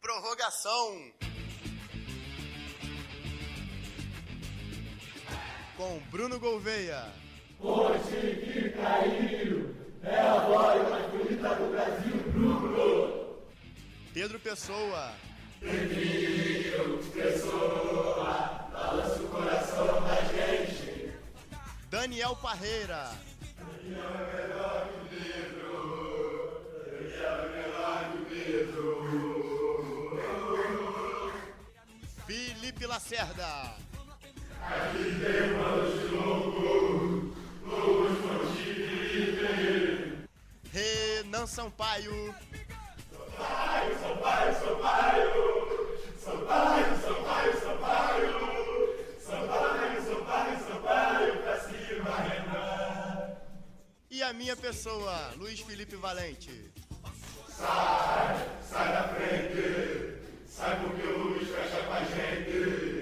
Prorrogação. Com Bruno Gouveia. O time que caiu é a voz mais bonita do Brasil, Bruno. Pedro Pessoa. Pedro Pessoa, balança o coração da gente. Daniel Parreira. Daniel é melhor que o Pedro. Daniel é melhor que o Pedro. Felipe Lacerda. Aqui tem uma noite longo, longos Felipe. Renan Sampaio. Sampaio, Sampaio, Sampaio. Sampaio, Sampaio, Sampaio. Sampaio, Sampaio, Sampaio. Pra cima, Renan. E a minha pessoa, Luiz Felipe Valente. Sai da frente. Sai porque o Luiz fecha com a gente.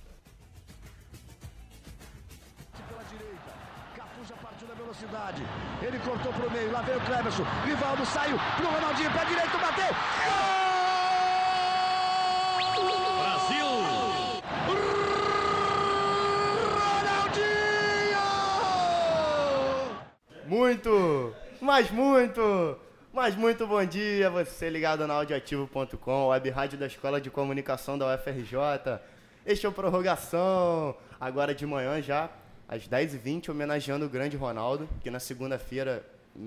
Pela direita, Cafu já partiu na velocidade. Ele cortou pro meio, lá veio o Cleverson. Rivaldo saiu pro Ronaldinho, pé direito, bateu. Gol! Brasil! Ronaldinho! Muito bom dia, você ligado na audioativo.com, web rádio da Escola de Comunicação da UFRJ. Este é o Prorrogação, agora de manhã já, às 10h20, homenageando o grande Ronaldo, que na segunda-feira,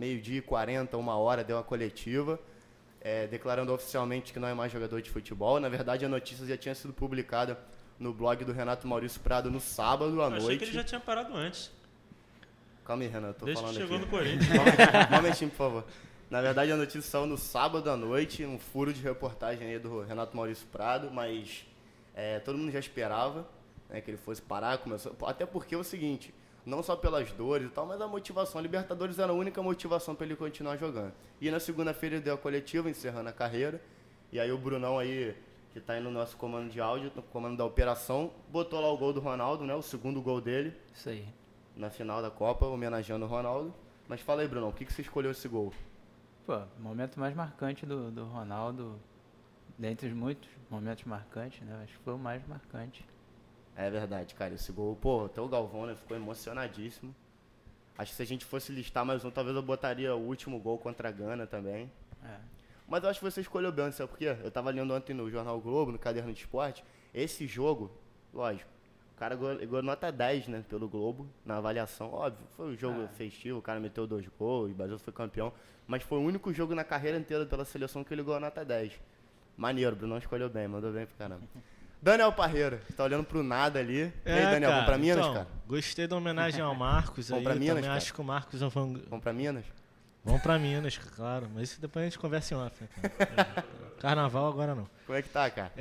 12h40, 1h, deu a coletiva, declarando oficialmente que não é mais jogador de futebol. Na verdade, a notícia já tinha sido publicada no blog do Renato Maurício Prado no sábado à noite. Achei que ele já tinha parado antes. Calma aí, Renato, tô Desde falando que aqui. chegou no Corinthians. Só um momentinho, por favor. Na verdade, a notícia saiu no sábado à noite, um furo de reportagem aí do Renato Maurício Prado, mas todo mundo já esperava, né, que ele fosse parar, até porque é o seguinte, não só pelas dores e tal, mas a motivação. A Libertadores era a única motivação para ele continuar jogando. E na segunda-feira ele deu a coletiva, encerrando a carreira, e aí o Brunão aí, que está aí no nosso comando de áudio, no comando da operação, botou lá o gol do Ronaldo, né, o segundo gol dele. Isso aí. Na final da Copa, homenageando o Ronaldo. Mas fala aí, Brunão, por que você escolheu esse gol? Pô, o momento mais marcante do Ronaldo, dentre os muitos momentos marcantes, né? Acho que foi o mais marcante. É verdade, cara, esse gol, pô, até o Galvão, né, ficou emocionadíssimo. Acho que se a gente fosse listar mais um, talvez eu botaria o último gol contra a Gana também. É. Mas eu acho que você escolheu bem, sabe por quê? Eu tava lendo ontem no Jornal Globo, no Caderno de Esporte, esse jogo, lógico, o cara ganhou nota 10, né, pelo Globo, na avaliação, óbvio, foi um jogo festivo, o cara meteu 2 gols, o Brasil foi campeão, mas foi o único jogo na carreira inteira pela seleção que ele ganhou nota 10. Maneiro, Bruno escolheu bem, mandou bem pra caramba. Daniel Parreira, tá olhando pro nada ali. E aí, Daniel, vamos pra Minas, então, cara? Gostei da homenagem ao Marcos aí. Vamos pra Minas, também cara? acho que o Marcos... Vamos pra Minas? Vamos pra Minas, claro. Mas isso depois a gente conversa em off, né, cara? Carnaval agora não. Como é que tá, cara?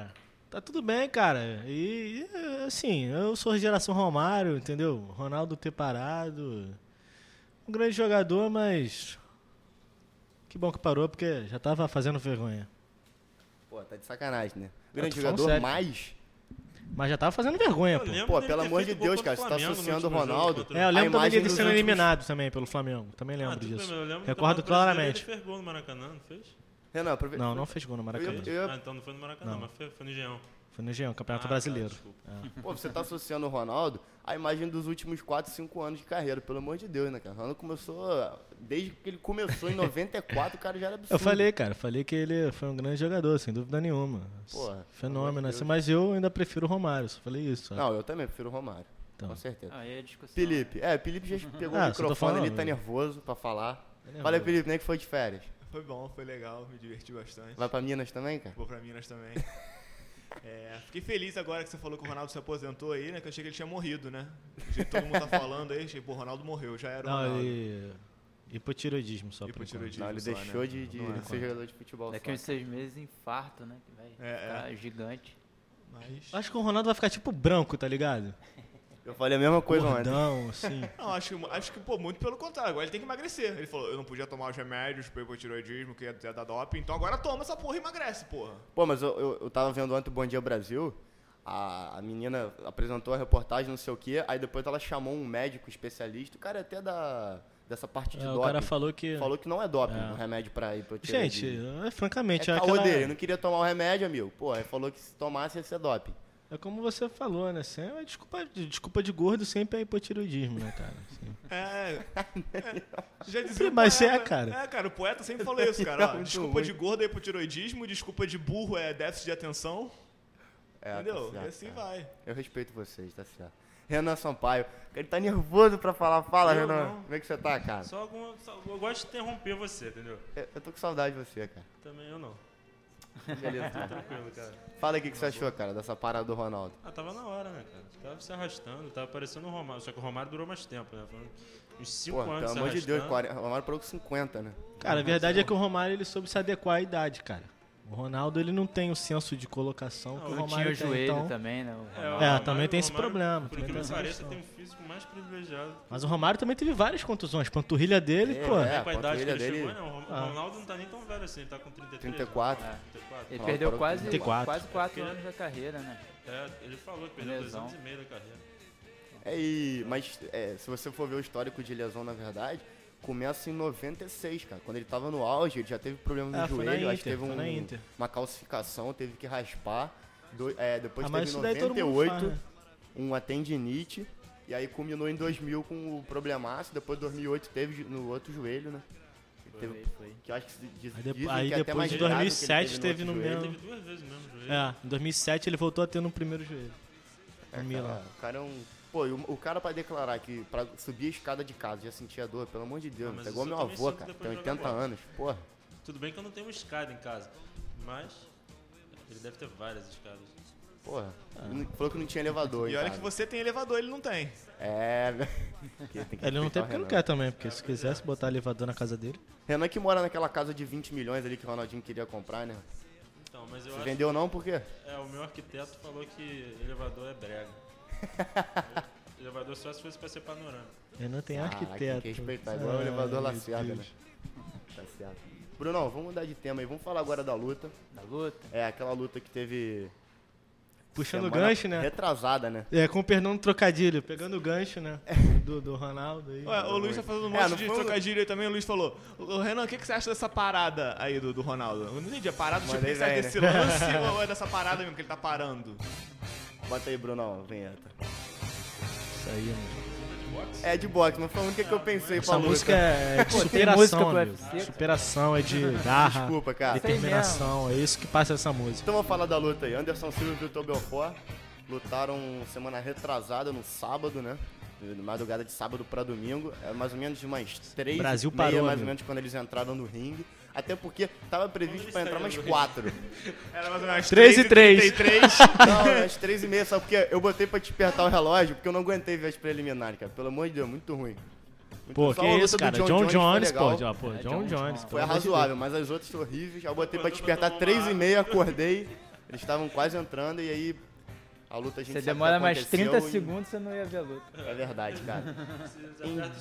Tá tudo bem, cara. E assim, eu sou geração Romário, entendeu? Ronaldo ter parado. Um grande jogador, mas... Que bom que parou, porque já tava fazendo vergonha. Pô, tá de sacanagem, né? Grande tô falando jogador, sério. Mas já tava fazendo vergonha, pô. Pô, pelo amor de Deus, cara, você tá associando o Ronaldo. Eu lembro também dele sendo últimos... eliminado também pelo Flamengo. Também lembro disso. Recordo claramente. Ele fez gol no Maracanã, não fez? Renan, não fez gol no Maracanã. Então não foi no Maracanã, mas foi no Engenhão. Foi no Engenhão, Campeonato Brasileiro. Pô, você tá associando o Ronaldo à imagem dos últimos 4, 5 anos de carreira, pelo amor de Deus, né, cara? O Ronaldo começou, desde que ele começou em 94, o cara já era absurdo. Eu falei que ele foi um grande jogador, sem dúvida nenhuma. Porra, fenômeno, assim, mas eu ainda prefiro o Romário, só falei isso. Não, eu também prefiro o Romário, com certeza. Aí a discussão... Felipe já pegou o microfone, ele tá nervoso pra falar. Fala aí, Felipe, como é que foi de férias? Foi bom, foi legal, me diverti bastante. Vai pra Minas também, cara? Vou pra Minas também. Fiquei feliz agora que você falou que o Ronaldo se aposentou aí, né? Que eu achei que ele tinha morrido, né? Do jeito que todo mundo tá falando aí, achei, pô, o Ronaldo morreu, já era o Ronaldo. Hipotiroidismo só. Hipotiroidismo. Não, ele só, deixou né? de ser jogador de futebol. Daqui uns 6 meses, infarto, né? Que vai ficar gigante. Mas... Acho que o Ronaldo vai ficar tipo branco, tá ligado? Eu falei a mesma coisa Gordão, assim. Não, acho que, pô, muito pelo contrário. Agora ele tem que emagrecer. Ele falou, eu não podia tomar os remédios pro hipotiroidismo, que ia dar doping, então agora toma essa porra e emagrece, porra. Pô, mas eu tava vendo ontem o Bom Dia Brasil, a menina apresentou a reportagem, não sei o quê, aí depois ela chamou um médico especialista, o cara até da dessa parte de O doping. cara falou que... Falou que não é doping, o remédio pra hipotireoidismo. Gente, francamente... É caô dele, não queria tomar o remédio, amigo. Pô, ele falou que se tomasse ia ser doping. É como você falou, né? Sempre, desculpa de gordo sempre é hipotireoidismo, né, cara? Assim. Já dizia Mas o poeta. cara. Cara, o poeta sempre falou isso, cara. Ó, Muito desculpa ruim. de gordo é hipotireoidismo, desculpa de burro é déficit de atenção. Entendeu? Tá certo, E assim cara. vai. Eu respeito vocês, tá certo. Renan Sampaio, ele tá nervoso pra falar. Fala, Eu Renan. não. Como é que você tá, cara? Eu gosto de interromper você, entendeu? Eu tô com saudade de você, cara. Também eu não. Beleza. Tá tranquilo, cara. Fala aí o que você achou, cara, dessa parada do Ronaldo. Tava na hora, né, cara? Tava se arrastando, tava parecendo o Romário. Só que o Romário durou mais tempo, né? Foram uns 5 Pô, anos pelo se amor de Deus, arrastando. o Romário parou com 50, né? Cara, a verdade é que o Romário ele soube se adequar à idade, cara. O Ronaldo ele não tem o senso de colocação que o Não tinha Romário o tem, joelho então... também, né? o também Romário- tem esse o Romário, problema, Por também incrível tem que essa pareça, questão. tem um físico mais privilegiado. Mas o Romário também teve várias contusões. Panturrilha dele, pô. É, Com a idade que panturrilha ele dele- chegou, né? O Ronaldo não tá nem tão velho assim, ele tá com 33. 34. né? 34. Ele Ronaldo perdeu parou quase com 34. 4 anos da carreira, né? Ele falou que perdeu 2 Lesão. anos e meio da carreira. Mas se você for ver o histórico de lesão, na verdade, começa em 96, cara. Quando ele tava no auge, ele já teve problema no Foi na joelho, acho que Inter, teve foi na Inter. uma calcificação, teve que raspar. Depois Mas teve isso em daí todo mundo 98 faz, né? uma tendinite. E aí culminou em 2000 com o problemaço. Depois de 2008 teve no outro joelho, né? Teve- Foi. Que eu acho que dizem Aí que é até depois mais de grave que ele 2007 teve no outro joelho. mesmo... Teve 2 vezes mesmo o joelho. Em 2007 ele voltou a ter no primeiro joelho. No Milan. O cara é um... Pô, e o cara pra declarar que pra subir a escada de casa já sentia dor, pelo amor de Deus, mas é igual isso meu eu também avô, sinto cara, depois tem de jogar 80 bola. anos, porra. Tudo bem que eu não tenho uma escada em casa, mas ele deve ter várias escadas. Porra, falou que não tinha elevador, E hein, olha cara. que você tem elevador, ele não tem. Tem que Ele não tem respeitar o porque não Renan. quer também, porque se quisesse botar elevador na casa dele... Renan que mora naquela casa de 20 milhões ali que o Ronaldinho queria comprar, né? Então, mas eu Você acho vendeu não, por quê? o meu arquiteto falou que elevador é brega. Elevador só se fosse pra ser panorâmico. Ele não tem Caraca, arquiteto. tem que respeitar, igual o Ai, elevador meu Lacerda, né? Deus. Tá certo. Brunão, vamos mudar de tema aí, vamos falar agora da luta. Da luta. Aquela luta que teve... Puxando o semana gancho, né? Retrasada, né? Com o Pernão Trocadilho, pegando o gancho, né? Do Ronaldo aí. Ué, o Luiz tá fazendo um não monte de foi um- trocadilho aí também. O Luiz falou: "Ô, Renan, o que você acha dessa parada aí do Ronaldo?" Eu não entendi. A parada, tipo, o que Mandei você acha bem, desse né? lance ou é dessa parada mesmo que ele tá parando? Bota aí, Brunão, vinheta. Isso aí, mano. É de boxe, mas foi a única que eu pensei pra Essa luta. música é de Pô, tem superação, música pro amigo. UFC, Superação, é de garra, Desculpa, cara. determinação. É isso que passa essa música. Então vamos falar da luta aí. Anderson Silva e Vitor Belfort lutaram semana retrasada no sábado, né? De madrugada de sábado pra domingo. É mais ou menos de umas 3 Brasil meia, parou, mais amigo. ou menos, quando eles entraram no ringue. Até porque tava previsto eles pra entrar saíram mais do 4. Era mais ou menos 3 e 3. 3. Não, às 3h30, só porque eu botei pra despertar o relógio, porque eu não aguentei ver as preliminares, cara. Pelo amor de Deus, muito ruim. Pô, Só que a luta isso, do cara. John John Jones Jones, foi pô. legal. Pô, John John Jones. Jones. Foi razoável, mas as outras foram horríveis. Aí eu botei pra despertar 3h30, acordei. Eles estavam quase entrando e aí a luta a gente Você sabe demora que mais aconteceu 30 em- segundos, você não ia ver a luta. É verdade, cara. Em Em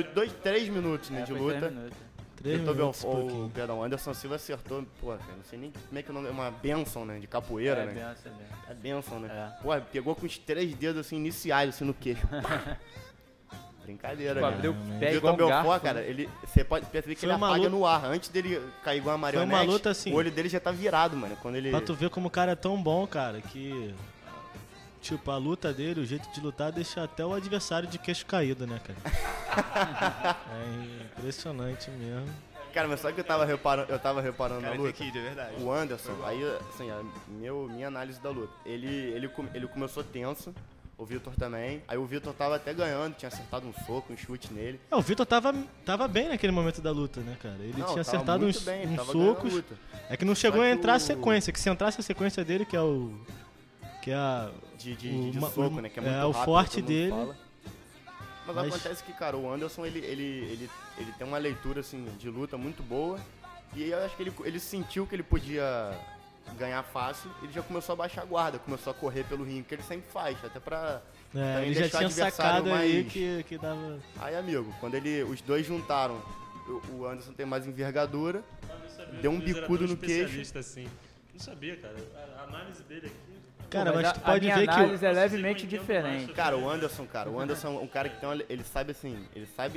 3 minutos né, de Foi luta. 3 minutos. 3 Vitor minutos, Belfort, pouquinho. perdão, Anderson Silva acertou, pô, cara, não sei nem como é que o nome é, uma benção, né, de capoeira, né? benção mesmo. É benção, né? É. Pô, pegou com os 3 dedos assim iniciais assim no queixo. Pá! Brincadeira, Tipo, né? abriu Realmente. o pé Vitor igual um Belfort, garfo, cara, né? você pode perceber que Foi ele uma apaga luta- no ar. Antes dele cair igual uma marionete, luta assim. o olho dele já tá virado, mano. Quando ele... Pra tu ver como o cara é tão bom, cara, que... Tipo, a luta dele, o jeito de lutar, deixa até o adversário de queixo caído, né, cara? É impressionante mesmo. Cara, mas só que eu tava reparando na Cara, luta. Kid, é verdade. O Anderson, aí, assim, minha análise da luta. Ele começou tenso, o Vitor também. Aí o Vitor tava até ganhando, tinha acertado um soco, um chute nele. O Vitor tava bem naquele momento da luta, né, cara? Ele Não, tinha tava acertado muito uns, bem, uns tava ganhando a socos. luta. É que não chegou Só a que entrar a o- sequência, que se entrasse a sequência dele, que é o... Que é a... De o- soco, né? Que é muito o rápido, forte todo mundo dele. fala. Mas, Mas- acontece que, cara, o Anderson, ele tem uma leitura, assim, de luta muito boa. E eu acho que ele sentiu que ele podia ganhar fácil. Ele já começou a baixar a guarda, começou a correr pelo ringue, que ele sempre faz, até pra... também ele já deixar o tinha adversário sacado aí mais- que dava... Aí, amigo, quando os dois juntaram, o Anderson tem mais envergadura, deu um bicudo no queixo. Assim. Não sabia, cara. A análise dele aqui. Cara, Pô, mas tu a pode minha ver que... análise é Vocês levemente não entendem diferente. mais. Cara, o Anderson é um cara que tem ele sabe assim, ele sabe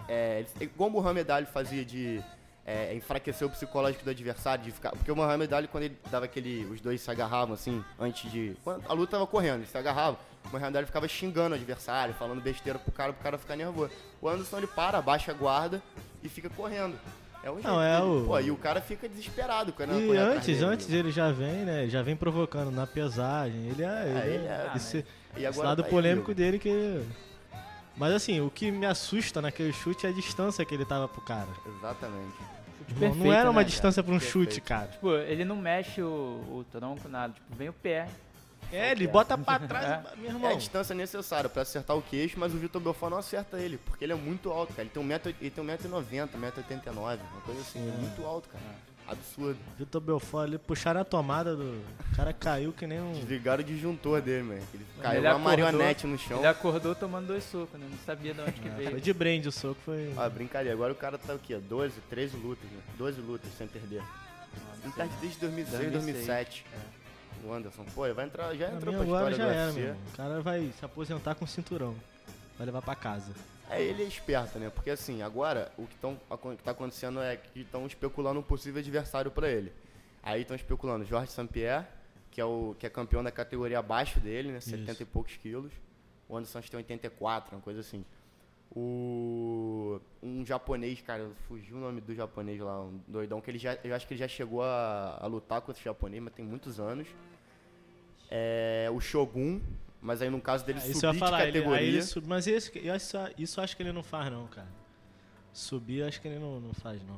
igual o Muhammad Ali fazia de enfraquecer o psicológico do adversário, de ficar, porque o Muhammad Ali, quando ele dava os dois se agarravam assim, antes de, quando a luta tava correndo, eles se agarravam, o Muhammad Ali ficava xingando o adversário, falando besteira pro cara ficar nervoso. O Anderson, ele abaixa a guarda e fica correndo. É um jeito dele. Pô, e o cara fica desesperado quando E antes ele já vem, né? Já vem provocando na pesagem. Esse lado polêmico dele que... Mas assim, o que me assusta naquele chute é a distância que ele tava pro cara. Exatamente. Não era uma né, distância pra um chute, cara. Tipo, ele não mexe o tronco, nada. Tipo, vem o pé. Ele bota pra trás, meu irmão. É a distância necessária pra acertar o queixo, mas o Vitor Belfort não acerta ele, porque ele é muito alto, cara. Ele tem 1,90m, 1,89m, uma coisa assim, é muito alto, cara. Absurdo. Vitor Belfort ali, puxaram a tomada do... O cara caiu que nem um... Desligaram o disjuntor dele, mano. Ele caiu uma marionete no chão. Ele acordou tomando 2 socos, né? Não sabia de onde que veio. Foi de brinde o soco, foi... Brincadeira. Agora o cara tá o quê? 13 lutas, né? 12 lutas sem perder. Ele perde desde 2006, 2007. O Anderson, pô, ele vai entrar, já entrou pra agora história já do era, UFC. meu. O cara vai se aposentar com cinturão. Vai levar pra casa. Ele é esperto, né? Porque assim, agora o que tá acontecendo é que estão especulando um possível adversário pra ele. Aí estão especulando Jorge St-Pierre, que é campeão da categoria abaixo dele, né? 70 e poucos quilos. O Anderson tem 84, uma coisa assim. Um japonês, cara, fugiu o nome do japonês lá, um doidão, que eu acho que ele já chegou a lutar com esse japonês, mas tem muitos anos. O Shogun, mas aí no caso dele subir de categoria. Mas isso acho que ele não faz não, cara. Subir acho que ele não faz não.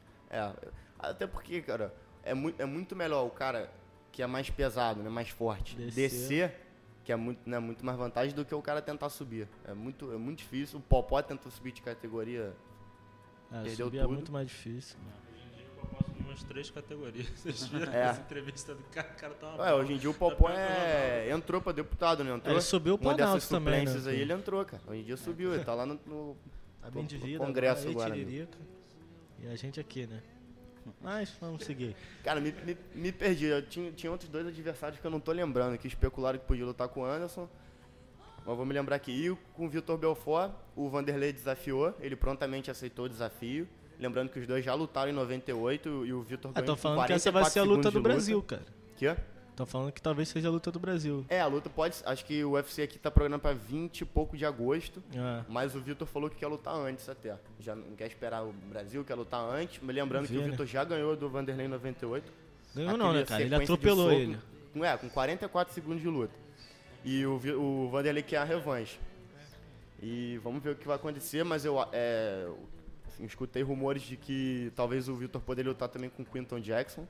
Até porque, cara, é muito melhor o cara que é mais pesado, né, mais forte, descer, que é muito mais vantagem do que o cara tentar subir. É muito difícil. O Popó tentou subir de categoria, perdeu tudo. É muito mais difícil. Hoje em dia o Popó subiu umas 3 categorias. Vocês viram essa entrevista do cara? O cara tá uma hoje em dia o Popó entrou pra deputado, né? Entrou. Ele subiu pro Planalto também, né? Aí ele entrou, cara. Hoje em dia subiu, ele tá lá no bem de vida, Congresso agora. E a gente aqui, né? Mas vamos seguir. Cara, me perdi. Eu tinha outros 2 adversários que eu não tô lembrando, que especularam que podia lutar com o Anderson. Mas vou me lembrar aqui. E com o Vitor Belfort, o Vanderlei desafiou. Ele prontamente aceitou o desafio. Lembrando que os dois já lutaram em 98 e o Vitor ganhou Estão falando que essa vai ser a luta do Brasil, cara. Quê? Estão falando que talvez seja a luta do Brasil. A luta pode... Acho que o UFC aqui tá programado pra 20 e pouco de agosto. Mas o Vitor falou que quer lutar antes até. Já não quer esperar o Brasil, quer lutar antes. Mas lembrando que o Vitor já ganhou do Vanderlei em 98. Ganhou não, né, cara? Ele atropelou ele. Com 44 segundos de luta. E o Vanderlei quer a revanche. E vamos ver o que vai acontecer, mas eu escutei rumores de que talvez o Vitor poderia lutar também com o Quinton Jackson.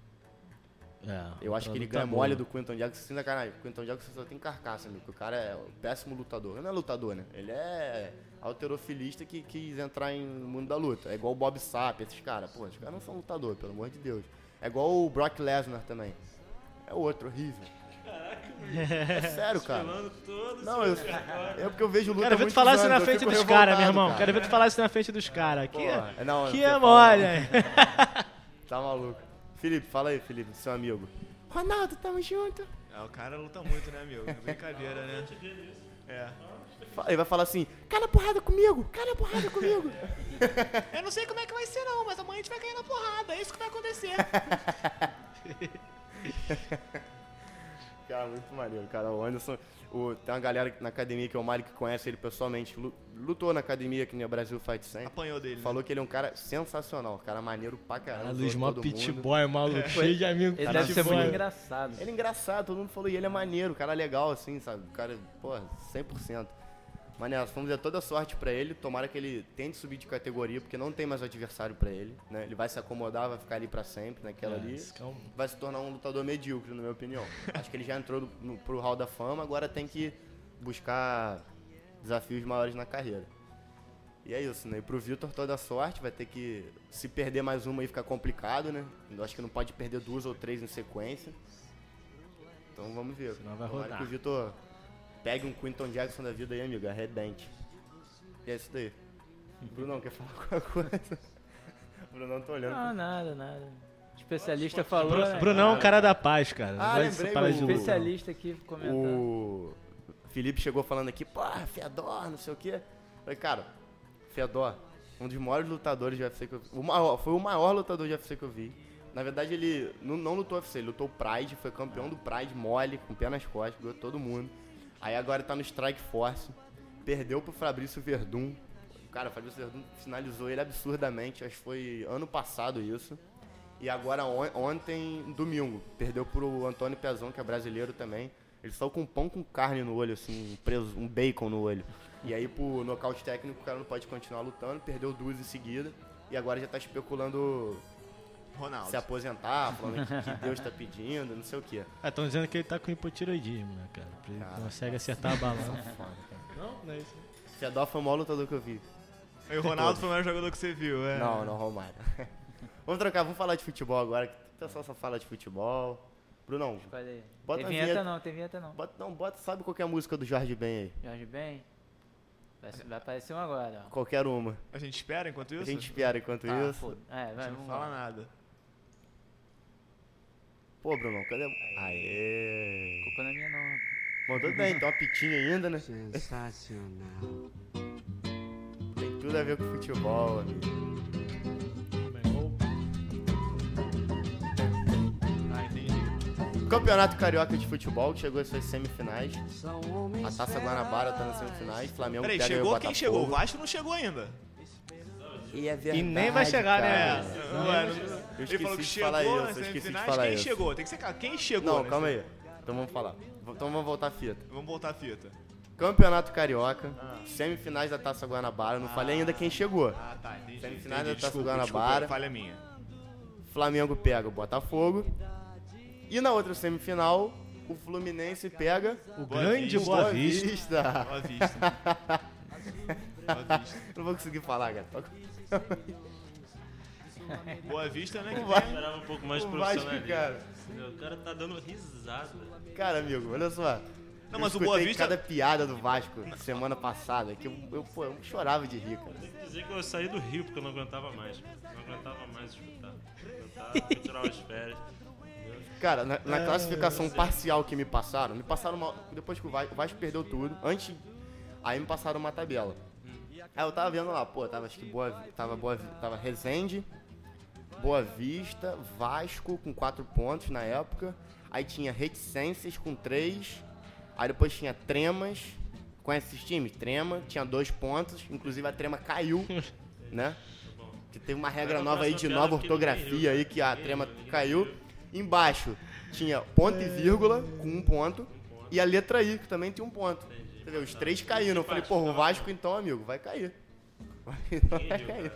Eu acho que ele ganha mole do Quinton Jackson. Sim, caralho. O Quinton Jackson só tem carcaça, amigo. O cara é um péssimo lutador. Ele não é lutador, né? Ele é halterofilista que quis entrar no mundo da luta. É igual o Bob Sapp, esses caras. Pô, esses caras não são lutadores, pelo amor de Deus. É igual o Brock Lesnar também. É outro, horrível. É sério, cara. Não, é porque eu vejo luta. Quero ver tu falar isso na frente dos caras, meu irmão. Quero ver tu falar isso na frente dos caras. Que é mole. Tá maluco. Felipe, fala aí, Felipe, seu amigo. Ronaldo, tamo junto. O cara luta muito, né, amigo? Brincadeira, né? Ele vai falar assim, cai na porrada comigo, cai na porrada comigo. Eu não sei como é que vai ser não, mas amanhã a gente vai cair na porrada, é isso que vai acontecer. Cara, muito maneiro, cara. O Anderson, tem uma galera na academia que é o Mário que conhece ele pessoalmente, lutou na academia aqui no Brasil Fight Center. Apanhou dele. Falou que ele é um cara sensacional, cara maneiro pra caramba. Luiz, mó pit boy, maluco, cheio de amigo. Ele deve ser muito engraçado. Ele é engraçado, todo mundo falou, e ele é maneiro, cara legal assim, sabe? O cara, 100%. Maneiro, vamos dizer toda sorte pra ele, tomara que ele tente subir de categoria, porque não tem mais adversário pra ele, né? Ele vai se acomodar, vai ficar ali pra sempre, naquela ali, vai se tornar um lutador medíocre, na minha opinião. Acho que ele já entrou pro Hall da Fama, agora tem que buscar desafios maiores na carreira. E é isso, né? E pro Vitor toda sorte, vai ter que, se perder mais uma aí fica complicado, né? Eu acho que não pode perder 2 ou 3 em sequência. Então vamos ver. Senão vai tomara rodar. que o Vitor pegue um Quinton Jackson da vida aí, amigo, arrebente. E é isso daí. Brunão, quer falar alguma coisa? Brunão, tô olhando. Não, nada. O especialista falou, né? Brunão é um cara da paz, cara. Lembrei, O especialista aqui comentando. O Felipe chegou falando aqui, porra, Fedor, não sei o quê. Falei, cara, Fedor, um dos maiores lutadores de UFC que eu vi. Foi o maior lutador de UFC que eu vi. Na verdade, ele não lutou UFC, ele lutou Pride, foi campeão do Pride mole, com pé nas costas, ganhou todo mundo. Aí agora tá no Strike Force, perdeu pro Fabrício Verdun. Cara, o Fabrício Verdun finalizou ele absurdamente, acho que foi ano passado isso. E agora ontem, domingo, perdeu pro Antônio Pezão, que é brasileiro também. Ele saiu com um pão com carne no olho, assim, preso, um bacon no olho. E aí, por nocaute técnico, o cara não pode continuar lutando, perdeu 2 em seguida. E agora já tá especulando Ronaldo. se aposentar, falando que Deus tá pedindo, não sei o quê. Estão dizendo que ele tá com hipotiroidismo, né, cara? Ele consegue acertar a balança. Não é isso. Fedor foi o maior lutador que eu vi. E o Ronaldo foi o maior jogador que você viu, é? Não, Romário. Vamos falar de futebol agora, que o pessoal só fala de futebol. Brunão, Escolhe aí. bota Tem a vinheta vinheta. não, tem vinheta não. Bota, sabe qual que é a música do Jorge Ben aí? Jorge Ben? Vai aparecer um agora, ó. Qualquer uma. A gente espera enquanto isso? A gente espera enquanto Ah, isso. foda. A Vai, gente não vamos fala lá. nada. Pô, Brunão, cadê? Aê! Culpa não é minha não, rapaz. Bom, tudo bem, tem uma pitinha ainda, né? Sensacional. Tem tudo a ver com futebol, amigo. Campeonato Carioca de Futebol, que chegou às suas semifinais. A Taça Guanabara tá nas semifinais. Flamengo Peraí, pega aí o chegou? Botafogo. Quem chegou? O Vasco não chegou ainda. E é verdade, E nem vai chegar, cara. né? Eu Ele falou que esqueci de chegou falar nas isso, eu esqueci de semifinais. falar Quem isso. chegou? Tem que ser quem chegou? Não, nesse- calma aí. Então vamos falar. Então vamos voltar a fita. Vamos voltar a fita. Campeonato Carioca, semifinais da Taça Guanabara. Não falei ainda quem chegou. Ah, tá, entendi. Semifinais entendi. da Taça Desculpa, Guanabara. falha minha. Flamengo pega o Botafogo. E na outra semifinal, o Fluminense pega O Boa grande Vista. Boa Vista. Vista. Boa vista. Boa vista. Não vou conseguir falar, cara. Boa vista, né? O Que Vasco, tem- Esperava um pouco mais de o Vasco, profissionalismo. cara. Entendeu? O cara tá dando risada. Cara, amigo, olha só. Não, Eu mas o escutei Boa Vista- cada piada do Vasco semana passada, que eu chorava de rir, cara. Tem que dizer que eu saí do Rio porque eu não aguentava mais. Não aguentava mais escutar. Eu fui tirar as férias. Cara, na classificação parcial que me passaram depois que o Vasco perdeu tudo, aí me passaram uma tabela. Aí eu tava vendo lá, pô, tava acho que tava Resende, Boa Vista, Vasco com 4 pontos na época, aí tinha Reticências com 3, aí depois tinha Tremas, conhece esses times? Trema, tinha 2 pontos, inclusive a Trema caiu, né? Que teve uma regra nova aí de nova ortografia aí, que a Trema caiu. Embaixo tinha ponto e vírgula com 1 ponto, e a letra I, que também tem 1 ponto. Entendeu? Os 3 caíram. Eu falei, pô, o Vasco então, amigo, vai cair. Vai cair.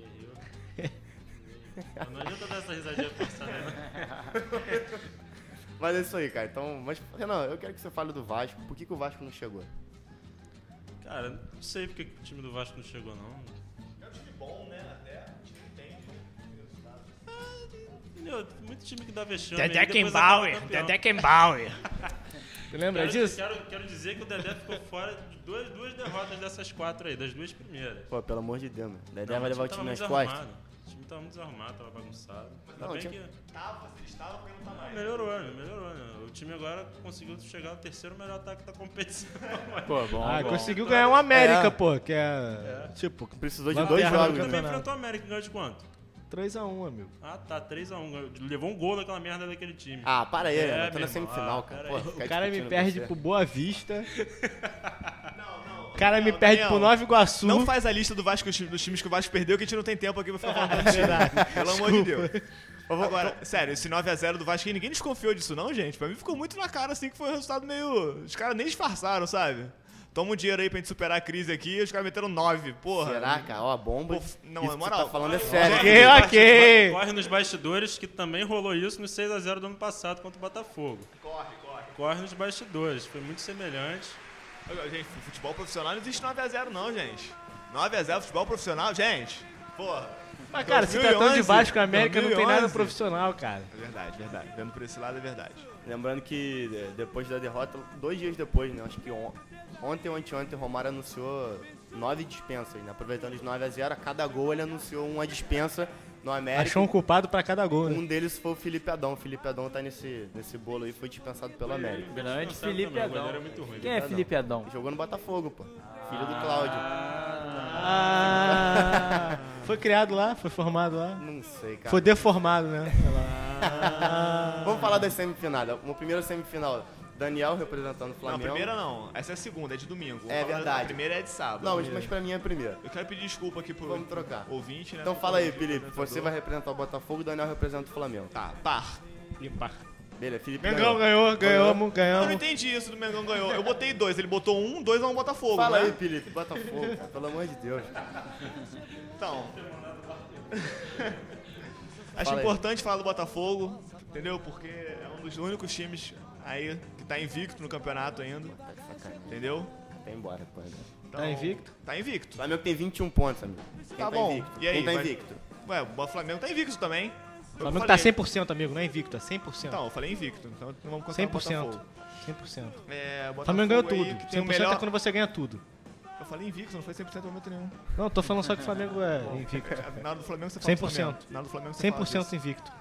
Não adianta dar essa risadinha forçada, né? Mas é isso aí, cara. Então, mas, Renan, eu quero que você fale do Vasco. Por que o Vasco não chegou? Cara, não sei porque o time do Vasco não chegou, não. É um time bom, né? Até. O time tem Entendeu? Tem muito time que dá vexame. Dedé aí, depois Kembauer. acaba campeão. Dedé Kembauer. Tu lembra disso? Quero dizer que o Dedé ficou fora de duas derrotas dessas 4 aí, das 2 primeiras. Pô, pelo amor de Deus, mano. Dedé Não, vai levar o tava time nas muito costas. desarrumado. O time tava muito desarrumado, tava bagunçado. Ainda Não, bem tinha- que Ele estava porque não tá mais. melhorou, né? O time agora conseguiu chegar ao terceiro melhor ataque da competição. Pô, bom. Ah, bom. conseguiu ganhar um América, É. pô, que é, tipo, Precisou de Lanterna 2 do jogos. Também campeonato. enfrentou o América, ganhou de quanto? 3x1, amigo. Ah, tá, 3x1. Levou um gol daquela merda daquele time. Ah, para aí, É, Renan. Tá meu na irmão. semifinal, Ah, cara. pera Pô, aí. ficar O cara me discutindo perde com você. pro Boa Vista. Não. O cara me Não, perde Daniel, pro Nova Iguaçu. Não faz a lista do Vasco, dos times que o Vasco perdeu, que a gente não tem tempo aqui pra ficar falando dos times. Pelo amor de Deus. Agora, sério, esse 9x0 do Vasco, ninguém desconfiou disso não, gente. Pra mim ficou muito na cara, assim, que foi um resultado meio... Os caras nem disfarçaram, sabe? Toma um dinheiro aí pra gente superar a crise aqui e os caras meteram 9, porra. Será, cara? Ó, a bomba. Pô, não, Isso na que moral. você tá falando é Vai, sério. Ok, ok. Corre nos bastidores que também rolou isso no 6x0 do ano passado contra o Botafogo. Corre nos bastidores, foi muito semelhante. Gente, futebol profissional não existe 9x0 não, gente. 9x0 futebol profissional, gente. Porra. Mas, cara, se 2011, tratando de Vasco e América, não tem nada 2011. profissional, cara. É verdade, verdade. Vendo por esse lado é verdade. Lembrando que depois da derrota, 2 dias depois, né? Acho que ontem ou anteontem, o Romário anunciou 9 dispensas, né? Aproveitando os 9x0, a cada gol ele anunciou uma dispensa no América. Achou um culpado pra cada gol, né? Um deles foi o Felipe Adão. O Felipe Adão tá nesse bolo aí, foi dispensado pelo América. Grande Dispensado Felipe também, o Adão. goleiro é muito ruim. Quem é Felipe Adão? Jogou no Botafogo, pô. Filho do Cláudio. Foi criado lá? Foi formado lá? Não sei, cara. Foi deformado, né? Vamos falar das semifinais. Uma primeira semifinal, Daniel representando o Não, a Flamengo. primeira não. Essa é a segunda, é de domingo. Vamos É falar- verdade. A primeira é de sábado. Não, mas pra mim é a primeira. Eu quero pedir desculpa aqui pro Vamos trocar. ouvinte, né? Então por fala aí, corrigir o Felipe. apresentador. Você vai representar o Botafogo, o Daniel representa o Flamengo. Tá, par. Limpar. Beleza, Felipe Mengão ganhou. ganhamos. Eu não entendi isso do Mengão ganhou. Eu botei 2, ele botou 1, 2 é um Botafogo, Fala né? aí, Felipe. Botafogo, cara. Pelo amor de Deus. Então. Acho Fala aí. importante falar do Botafogo, entendeu? Porque é um dos únicos times aí que tá invicto no campeonato ainda, entendeu? Vai embora, pô. Então, Tá invicto? Tá invicto. O Flamengo tem 21 pontos, amigo. Quem Tá bom. invicto? E aí, Quem tá vai- invicto? Ué, o Flamengo tá invicto também. O Flamengo tá 100%, amigo, não é invicto, é 100%. Então, eu falei invicto, então não vamos contar o 100%. Botafogo. 100%. É, O Flamengo ganhou aí tudo. que tem o 100% melhor... é quando você ganha tudo. Eu falei invicto, não foi 100% em momento nenhum. Não, tô falando só que o Flamengo é invicto. Nada do Flamengo você fala do 100%. Flamengo. Nada do Flamengo você fala 100% disso. invicto.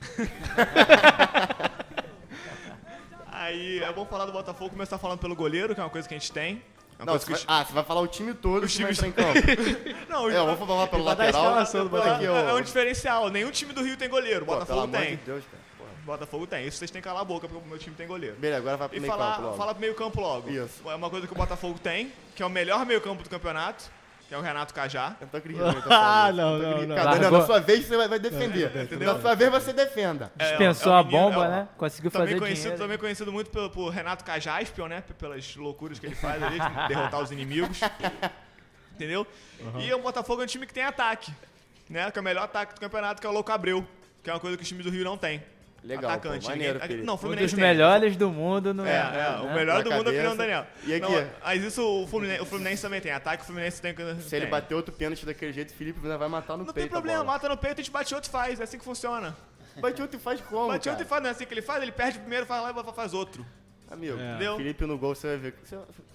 Aí é bom falar do Botafogo, começar falando pelo goleiro, que é uma coisa que a gente tem. É uma Não, coisa você que vai, você vai falar o time todo os que vai times- entrar em campo. Não, É, vamos falar pelo Vai dar a lateral. escalação do Aqui, ó. é um diferencial. Nenhum time do Rio tem goleiro. Pô, pelo Botafogo amor tem. de Deus, cara. Porra. Botafogo tem. Isso vocês têm que calar a boca, porque o meu time tem goleiro. Beleza, agora vai pro E meio campo logo. fala pro meio campo logo. Isso. É uma coisa que o Botafogo tem, que é o melhor meio campo do campeonato, que é o Renato Cajá. Eu não tô acreditando. que eu tô falando isso. Não, Eu tô não, acreditando. não. Cara, Daniel, Largou. na sua vez você vai defender. Entendeu? Na sua vez você defenda. Dispensou é o a menino- bomba, é o- né? Conseguiu Também fazer conhecido, dinheiro. também conhecido muito por Renato Cajaspion, né? Pelas loucuras que ele faz ali, de derrotar os inimigos. Entendeu? E o Botafogo é um time que tem ataque, né? Que é o melhor ataque do campeonato, que é o Louco Abreu, que é uma coisa que os times do Rio não tem. Legal, Atacante. pô, maneiro, ninguém- Felipe. Não, o Um Fluminense dos tem. melhores do mundo no. O melhor do Na mundo é o cabeça. Daniel. E aqui? Não, mas isso o Fluminense também tem. Ataque o Fluminense tem. Se ele bater outro pênalti daquele jeito, o Felipe vai matar no Não peito. tem a problema, bola. mata no peito, a gente bate outro e faz. É assim que funciona. Bate outro e faz como, Bate cara? outro e faz, não é assim que ele faz, ele perde o primeiro, faz lá e faz outro. Amigo, Entendeu? Felipe no gol, você vai ver.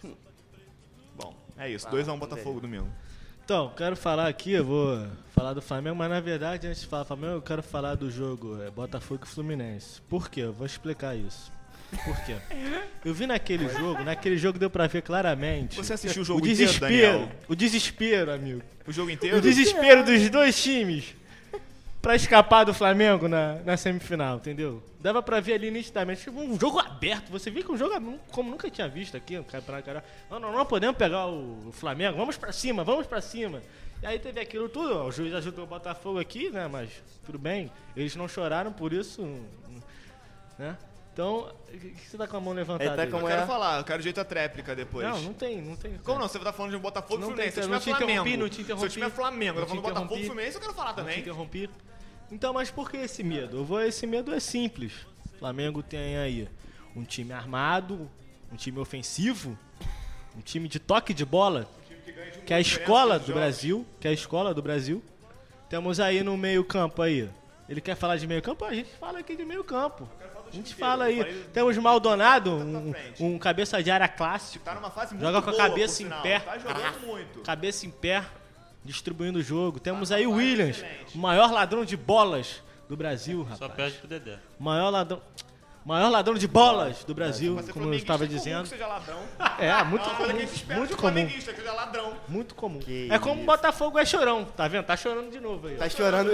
Bom, é isso. 2-1 Botafogo domingo. Então, quero falar aqui, eu vou falar do Flamengo, mas na verdade, antes de falar do Flamengo, eu quero falar do jogo Botafogo e Fluminense. Por quê? Eu vou explicar isso. Por quê? Eu vi naquele jogo deu pra ver claramente Você assistiu o o jogo inteiro, desespero, Daniel? o desespero, amigo. O jogo inteiro? O desespero dos dois times pra escapar do Flamengo na semifinal, entendeu? Dava pra ver ali nitidamente um jogo aberto. Você viu que um jogo como nunca tinha visto aqui no Campeonato Carioca. Não podemos pegar o Flamengo, vamos pra cima. E aí teve aquilo tudo, ó, o juiz ajudou o Botafogo aqui, né? Mas tudo bem, eles não choraram por isso, né? Então, o que você tá com a mão levantada? Ele tá aí? com- Eu quero falar, eu quero jeito a tréplica depois. Não tem. Como não? Você tá falando de Botafogo e Não Fluminense. tem, Se eu não tiver te interrompi, Flamengo. não te interrompi. Se eu tiver Flamengo, eu Não tô falando te Botafogo e interrompi. Fluminense, eu quero falar Não te também. interrompi. Então, mas por que esse medo? Esse medo é simples. O Flamengo tem aí um time armado, um time ofensivo, um time de toque de bola, que é a escola do Brasil. Temos aí no meio-campo aí. Ele quer falar de meio-campo? A gente fala aqui de meio-campo. A gente fala aí. Temos Maldonado, um cabeça de área clássico. Tá numa fase muito Joga com a boa, cabeça por em sinal. pé. Tá jogando muito. Cabeça em pé, distribuindo o jogo. Temos aí o Williams, o maior ladrão de bolas do Brasil, Só rapaz. perde pro Dedé. Maior ladrão de bolas do Brasil, Mas ser como eu flamenguista estava é comum dizendo. que seja ladrão. É, muito É uma coisa que a comum, gente espera muito de comum, flamenguista, que seja ladrão. muito comum. Que É como o isso. Botafogo é chorão, tá vendo? Tá chorando de novo aí. ó. Tá chorando.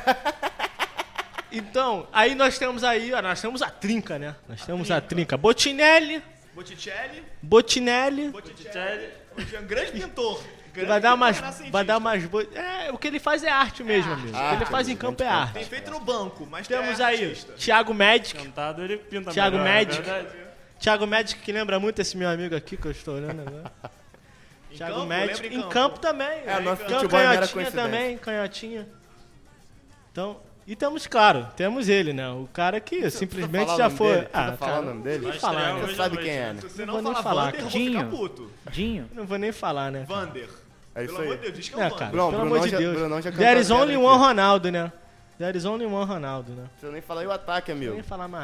Então, aí nós temos aí, ó, nós temos a trinca, né? Nós temos a trinca. Botinelli, Botticelli é um grande pintor. vai dar umas... o que ele faz é arte mesmo, amigo. O que ele Arte, faz em campo é arte. Tem feito no banco, mas Temos é aí artista. Thiago Medic. Cantado ele pinta Thiago melhor, é Medic. verdade. Thiago Medic, que lembra muito esse meu amigo aqui que eu estou olhando agora. Thiago campo, Medic. lembra Em campo também. É, nosso Can- futebol não era canhotinha coincidência. também, canhotinha. Então, e temos, claro, temos ele, né? O cara que simplesmente falar o já nome foi. dele? Precisa falar cara, o nome dele? não vou Vai falar, estrear né? Você hoje sabe à quem noite, é, né? né? Se você Não não vou nem falar falar, Vander, eu vou Dinho. ficar puto. Dinho. Não vou nem falar, né? Vander. É isso Pelo amor aí. de Deus, diz que é É, o cara, Vander. Bruno, pelo Brunão amor de já- Deus. Brunão já cantou There is a only pedra one aqui. Ronaldo, né? There is only one Ronaldo, né? Não precisa nem falar e o ataque, Não vou amigo. nem falar mais nada.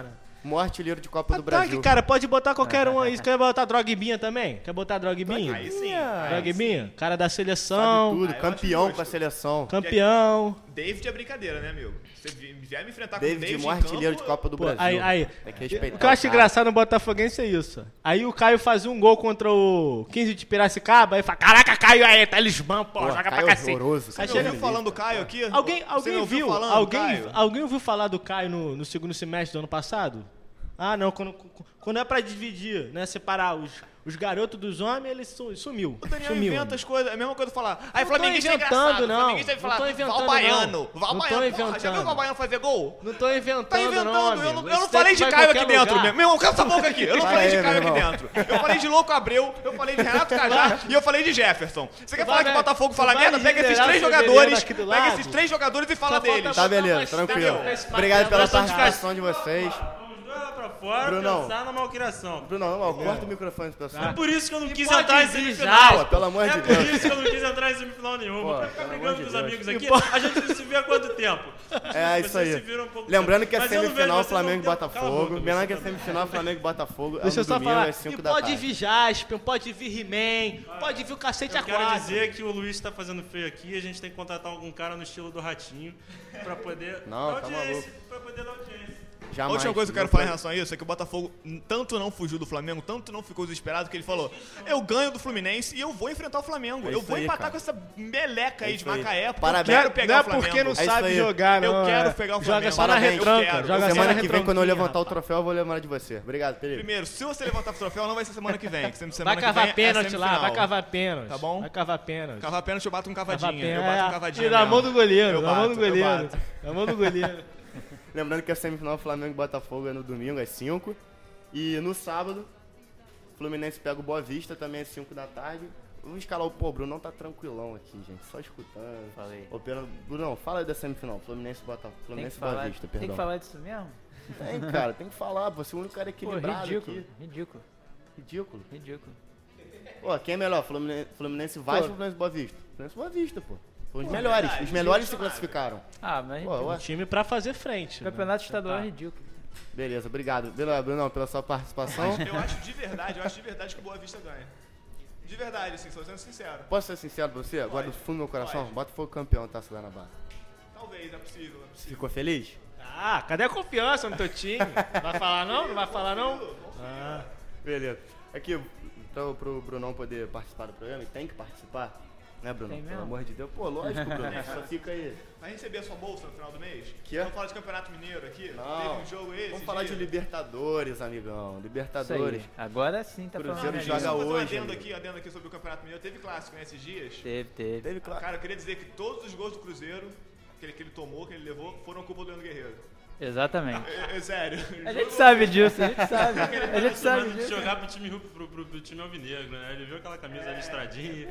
Maior artilheiro de Copa do Ataque, Brasil. cara, pode botar qualquer um aí. Você quer botar Drogbinha também? Quer botar Drogbinha? Aí sim. Drogbinha? Cara da Sabe seleção, tudo, eu acho campeão justo. com a seleção. campeão. David é brincadeira, né, amigo? Você vier me enfrentar com o David, David maior em campo, artilheiro de Copa do Pô, Brasil. aí. Tem que respeitar. O que eu acho cara. engraçado no Botafoguense é isso. Aí o Caio fazia um gol contra o 15 de Piracicaba, aí fala, caraca, Caio aí, talismã, pô, Pô, joga Caio pra é cacete. horroroso. Você cara. me ouviu falando do Caio aqui? Você Alguém me ouviu viu? falando do Caio? Alguém ouviu falar do Caio no segundo semestre do ano passado? Ah, não, quando é pra dividir, né, separar os garotos dos homens, ele sumiu. O Daniel sumiu. inventa as coisas, é a mesma coisa falar. Aí Não Flamenguista é tô inventando, engraçado. não. Flamenguista deve Não falar, tô inventando, Val Baiano. não. Val Não tô Baiano, porra, inventando. já viu o Val Baiano fazer gol? Não tô inventando, Tá inventando, não, eu amigo. não Isso falei daí de vai em Caio aqui qualquer dentro, lugar. meu irmão, cala essa boca aqui. Eu não Vai falei de aí, Caio meu aqui irmão. dentro. Eu falei de Louco Abreu, eu falei de Renato Cajá e eu falei de Jefferson. Você quer falar que o Botafogo fala vai merda? Pega esses liderar três o Severino jogadores, aqui do pega lado. esses três jogadores e fala Só falta deles. Tá beleza, mais tranquilo. tempo nesse Obrigado pela papel, participação de vocês. Vamos dois lá pra fora, Brunão. pensar na malcriação. Bruno, não, corta o microfone pro pessoal. É por isso que eu não quis pode entrar em vir semifinal. Pô, pelo amor de É por Deus. isso que eu não quis entrar em semifinal nenhuma. Pô, Pra ficar pelo brigando amor com os de amigos Deus. aqui, a gente não se vê há quanto tempo? É isso Vocês aí. se viram há pouco Lembrando tempo. que é Mas eu não vejo semifinal vocês há um Flamengo e tempo. Cala a Botafogo. boca, Lembrando que é você semifinal Flamengo e Botafogo. Deixa eu só domingo, falar. às 5 E da pode tarde. vir Jaspion, pode vir He-Man, pode vir o cacete Eu quero A4. dizer que o Luiz tá fazendo feio aqui e a gente tem que contratar algum cara no estilo do Ratinho pra poder Não, dar tá audiência. maluco. Pra poder dar audiência. A Jamais. última coisa que eu quero falar em relação a isso é que o Botafogo tanto não fugiu do Flamengo, tanto não ficou desesperado, que ele falou: eu ganho do Fluminense e eu vou enfrentar o Flamengo. É Eu isso vou aí, empatar cara. com essa meleca aí É de isso aí. Macaé, porque Parabéns. eu quero pegar Não é o Flamengo. porque não isso sabe aí. jogar, não. Eu quero é. pegar o Joga Flamengo. só na Parabéns. retranca. Eu quero. Joga só na Semana que vem, quando eu retranquinha, levantar o rapaz. troféu, eu vou lembrar de você. Obrigado, Felipe. Primeiro, se você levantar o troféu, não vai ser semana que vem. Que semana Vai que cavar vem pênalti é lá, semifinal. vai cavar pênalti. Tá bom? Vai cavar pênalti. Cavar pênalti, eu bato um Cavar cavadinho. Eu pênalti. bato um cavadinho. E na mesmo. mão do goleiro, Eu na mão do bato, eu goleiro. bato. Na mão do goleiro. Lembrando que a semifinal Flamengo e Botafogo é no domingo, às 5. E no sábado, Fluminense pega o Boa Vista, também às 5 da tarde. Vamos escalar o... Pô, Bruno não tá tranquilão aqui, gente. Só escutando. Falei. Ô, Brunão, fala aí da semifinal. Fluminense e Botafogo. Fluminense e Boa Vista, tem perdão. que falar disso mesmo? Tem, cara, tem que falar. Você é o único cara Pô, equilibrado ridículo, aqui. ridículo, Ridículo. ridículo. Pô, quem é melhor? Fluminense Vasco ou Fluminense Boa Vista? Fluminense Boa Vista, pô. Foram os melhores. verdade, Os melhores se classificaram. Ah, mas Pô, ué. Time pra fazer frente. né? campeonato estadual Tá. é ridículo. Beleza, obrigado. Obrigado, Brunão, pela sua participação. Eu acho de verdade que o Boa Vista ganha. De verdade, assim, sou sendo sincero. Posso ser sincero pra você? Agora do fundo do meu coração, Pode. Botafogo campeão da Taça Guanabara. Talvez, é possível, é possível. Ficou feliz? Ah, cadê a confiança no teu time? Vai falar não? Não vai falar não? Ah. Beleza. Aqui, pro Brunão poder participar do programa, e tem que participar, né, Bruno? Tem Pelo mesmo? amor de Deus. Pô, lógico, Bruno. Só fica aí. Vai receber a sua bolsa no final do mês? Que é? Vamos falar de Campeonato Mineiro aqui? Não. Teve um jogo esse Vamos falar de dia? Libertadores, amigão. Isso Libertadores. aí. Agora sim tá Cruzeiro falando. joga Só fazer hoje, um amigo. adendo aqui sobre o Campeonato Mineiro. Teve clássico nesses dias? Teve. Teve, claro. Cara, eu queria dizer que todos os gols do Cruzeiro que ele tomou, que ele levou, foram culpa do Leandro Guerreiro. Exatamente. É sério. A gente sabe disso, a gente sabe. A gente sabe De disso. jogar pro time alvinegro, né? Ele viu aquela camisa listradinha.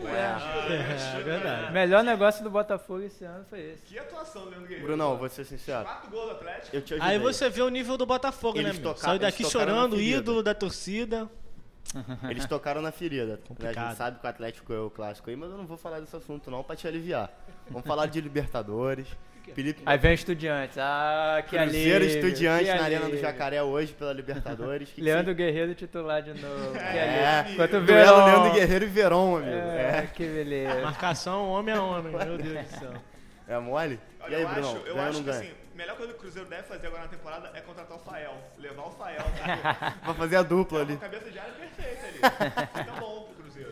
É verdade. O melhor negócio do Botafogo esse ano foi esse. Que atuação do Leandro Guerreiro. Brunão, vou ser sincero. 4 gols do Atlético. Eu te ajudei. Aí você vê o nível do Botafogo, Eles né, meu? tocaram- Saiu daqui eles tocaram na chorando, ferida. ídolo da torcida. Eles tocaram na ferida. Né? A Complicado. gente sabe que o Atlético é o clássico aí, mas eu não vou falar desse assunto não pra te aliviar. Vamos falar de Libertadores. Felipe Aí vem o Estudiantes. Ah, que Cruzeiro alívio, Estudiantes que na Arena do alívio. Jacaré hoje pela Libertadores. Que Leandro Guerreiro titular de novo. Que É, alívio. Enquanto o duelo Verón. Leandro Guerreiro e Verón, amigo. É, que beleza. Marcação homem a homem, meu Deus do céu. É mole? Olha, E aí, eu Brunão? acho, eu Ganha ou acho não que ganha? assim, a melhor coisa que o Cruzeiro deve fazer agora na temporada é contratar o Fael. Levar o Fael. Vai fazer a dupla É ali. uma cabeça de área perfeita ali. Tá bom pro Cruzeiro.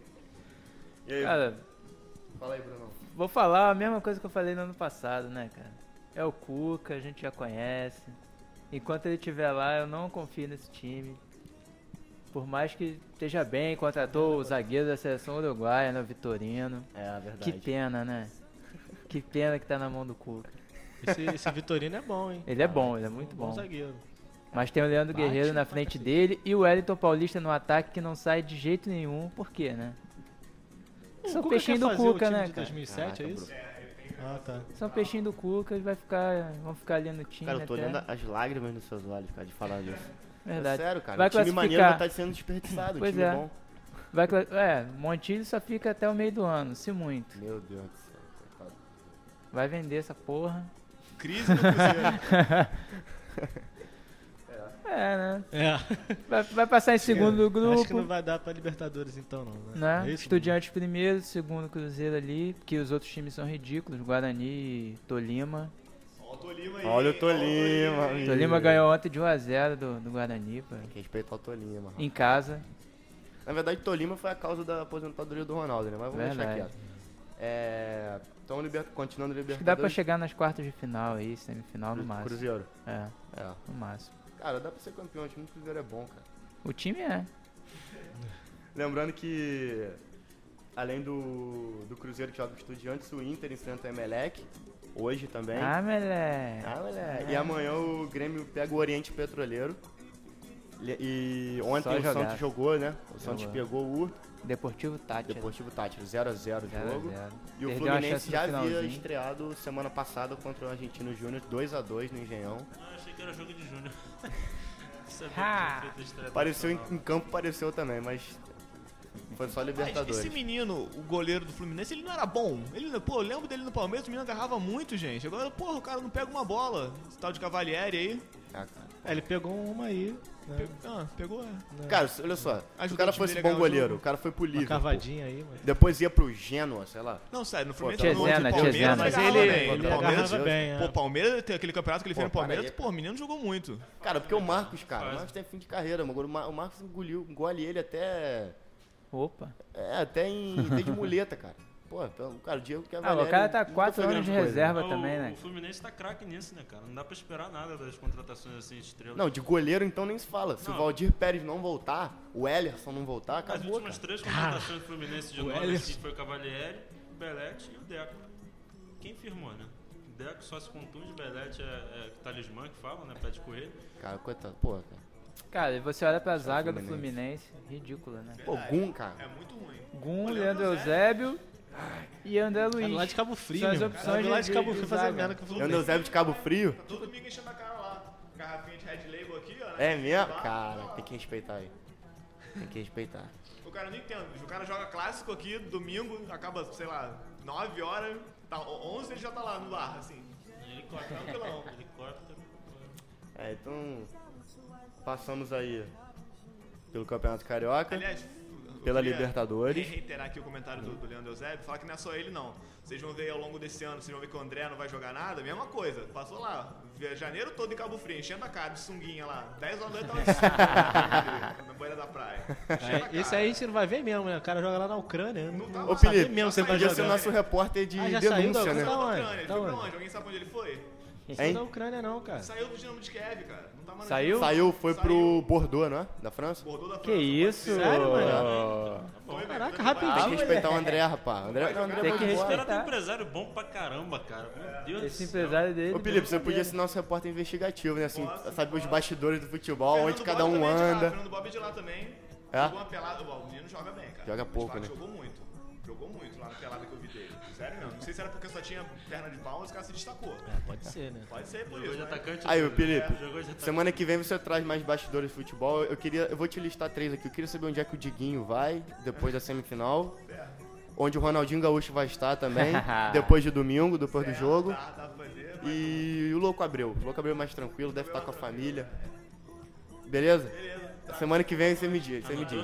E aí, Cara, fala aí, Brunão. vou falar a mesma coisa que eu falei no ano passado, né, cara? É o Cuca, a gente já conhece. Enquanto ele estiver lá, eu não confio nesse time. Por mais que esteja bem, contratou o zagueiro da seleção uruguaia, né, o Vitorino. É, a verdade. Que pena, né? Que pena que tá na mão do Cuca. Esse Vitorino é bom, hein? Ele é bom, ele é muito Bom bom. zagueiro. Mas tem o Leandro Bate, Guerreiro na bate frente assim. dele e o Wellington Paulista no ataque que não sai de jeito nenhum. Por quê, né? O São Cuca peixinho quer do fazer o Cuca, time né, de cara? 2007, é Caraca, isso? Ah, tá. São peixinho do Cuca, eles vão ficar ali no time. Cara, eu tô até. olhando as lágrimas nos seus olhos, cara, de falar disso. Verdade. É sério, cara. Vai o time maneiro classificar. vai estar sendo desperdiçado. Pois o time é. bom. Montilho só fica até o meio do ano, se muito. Meu Deus do céu, coitado. Vai vender essa porra. Crise no Cruzeiro. né? É. Vai passar em segundo do grupo. Acho que não vai dar pra Libertadores então, não. Né? É isso? Estudiantes primeiro, segundo Cruzeiro ali, porque os outros times são ridículos, Guarani e Tolima. Olha o Tolima aí. Olha o Tolima. amigo. Tolima ganhou ontem de 1x0 do Guarani, pô, Tem que respeitar o Tolima. em casa. Na verdade, Tolima foi a causa da aposentadoria do Ronaldo, né? Mas vamos deixar Verdade. quieto. Então, continuando Acho que dá pra Libertadores. chegar nas quartas de final aí, semifinal no máximo. Cruzeiro. É, É. no máximo. Cara, dá pra ser campeão. O time do Cruzeiro é bom, cara. O time é. Lembrando que, além do Cruzeiro que joga com Estudiantes, o Inter enfrenta o Emelec. Hoje também. Ah, moleque. Moleque. E amanhã o Grêmio pega o Oriente Petroleiro. E ontem Só o jogaço. Santos jogou, né? O Santos Jogou. pegou o Deportivo Tátira. Deportivo Tátira, 0x0 o 0 a jogo. 0. E o Perdeu a Fluminense chance no já havia finalzinho. estreado semana passada contra o Argentino Júnior, 2x2 no Engenhão. Ah, achei que era jogo de Júnior. Sabia Ha! que tinha feito a estreia Pareceu nacional. em campo, pareceu também, mas foi só Mas Libertadores. esse menino, o goleiro do Fluminense, ele não era bom. Eu lembro dele no Palmeiras, o menino agarrava muito, gente. Agora, porra, o cara não pega uma bola. Esse tal de Cavalieri aí. Ah, cara. Ele pegou uma aí, né? Pegou, Cara, olha só, se Ajudou o cara o time fosse dele a bom ganhar o goleiro, jogo. o cara foi pro Uma Liverpool, cavadinha aí, mano. depois ia pro Genoa, sei lá. Não, sério, no Fluminense Pô, no Tiesena, Palmeiras, Tiesena. mas Mas ele, ele Palmeiras, agarrava bem, pô, é. Palmeiras, tem aquele campeonato que ele fez no Pô, para Palmeiras, aí. pô, o menino jogou muito. Cara, porque o Marcos, cara, o Marcos tem fim de carreira, agora o Marcos engole ele até Opa. até de muleta, cara. Pô, então, cara, o Diego que é Ah, o cara tá 4 anos de reserva Ah, também, o né? Fluminense tá craque nisso, né, cara? Não dá pra esperar nada das contratações assim, estrelas. Não, de goleiro então nem se fala. Se Não. o Valdir Pérez não voltar, o Ellerson não voltar, As acabou, últimas cara. 3 contratações do Fluminense de o nome Ellerson. assim, foi o Cavalieri, o Belete e o Deco. Quem firmou, né? O Deco só se contunde, o Belete é talismã que fala, né? Pé de correr. Cara, coitado, porra, cara. Cara, e você olha pra zaga do Fluminense. Fluminense, ridícula, né? Pô, Gum, cara. É muito ruim. Gum, Leandro Eusébio e André Cara, Luiz. lá de Cabo Frio, São as meu. opções Lá de- de Cabo de Frio fazendo zaga. merda com o Leandro Fluminense. Eusébio de Cabo Frio? Todo domingo enchendo a cara lá. Garrafinha de Red Label aqui, ó. né? É mesmo? Cara, tem que respeitar aí. Tem que respeitar. O cara não entende. O cara joga clássico aqui, domingo, acaba, sei lá, 9 horas, tá, 11 ele já tá lá no bar, assim. Ele corta, Tranquilão. ele corta. Então, passamos aí pelo Campeonato Carioca, Aliás, eu pela queria Libertadores. reiterar aqui o comentário do Leandro Eusébio, falar que não é só ele, não. Vocês vão ver ao longo desse ano, vocês vão ver que o André não vai jogar nada, mesma coisa. Passou lá, janeiro todo em Cabo Frio, enchendo a cara de sunguinha lá. 10 horas da noite tava de sunguinha na beira da praia. Enchendo a Esse cara. aí a gente não vai ver mesmo, né? O cara joga lá na Ucrânia. Não tá Ô, lá. Felipe, mesmo se ele vai podia ser o jogar. nosso repórter de Ah, já saiu da denúncia, né? Ucrânia? Tá onde? onde? Ele Tá foi pra onde? onde? Alguém sabe onde ele foi? Isso Hein? não é da Ucrânia não, cara. Saiu do Dinamo de Kiev, cara. Não tá mais no Saiu? Dinamo. Saiu, foi pro Saiu. Bordeaux, não é? Da França? Bordeaux da Que França, isso? pode ser. Sério, mano? Foi, Caraca, velho. rapidinho. Tem que respeitar o André, rapaz. O André, Vai jogar, André tem vai que embora. Esse cara tem respeitar. um empresário bom pra caramba, cara. Meu Deus Esse do céu. empresário dele. Ô, Felipe, você podia ser nosso repórter investigativo, né? Assim, Posso, sabe os posso. bastidores do futebol, Fernando onde cada Bob um também é de lá, anda. Fernando Bob é de lá também. É? Jogou uma pelada. Ó, o menino joga bem, cara. Joga Mas pouco, fala que né? Jogou muito. Jogou muito lá na pelada que eu vi dele. Sério mesmo. Não sei se era porque só tinha perna de pau, mas o cara se destacou. Pode ser, né? Pode ser por Jogou isso. de né? atacante. Aí, ô tudo. Felipe, Jogou de atacante. semana que vem você traz mais bastidores de futebol. Eu vou te listar 3 aqui. Eu queria saber onde é que o Diguinho vai, depois da semifinal. Onde o Ronaldinho Gaúcho vai estar também, depois de domingo, depois do jogo. Dá pra fazer, mas E o Louco Abreu. O Louco Abreu é mais tranquilo, deve estar com a família. Beleza? Semana que vem você me diz. Você me diz.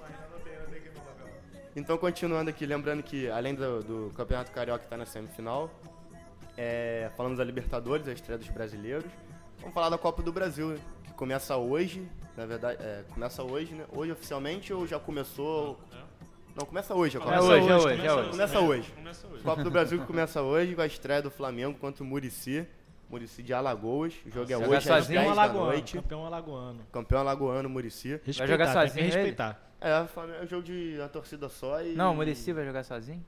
Então, continuando aqui, lembrando que além do Campeonato Carioca que está na semifinal, falamos da Libertadores, a estreia dos brasileiros. Vamos falar da Copa do Brasil, né, que começa hoje. Na verdade, começa hoje, né? Hoje oficialmente ou já começou? Não, começa hoje. A Copa É do hoje, Brasil. é hoje, é hoje. Começa hoje. Começa hoje. Copa do Brasil que começa hoje com a estreia do Flamengo contra o Muricy. Muricy de Alagoas. O jogo é Joga hoje às sozinho 10 Campeão da alagoano. noite. Campeão alagoano. Campeão alagoano, Muricy. Respeitar, jogar tem sozinho que ele? respeitar. O Flamengo é um jogo de a torcida só e... Não, o Muricy vai jogar sozinho?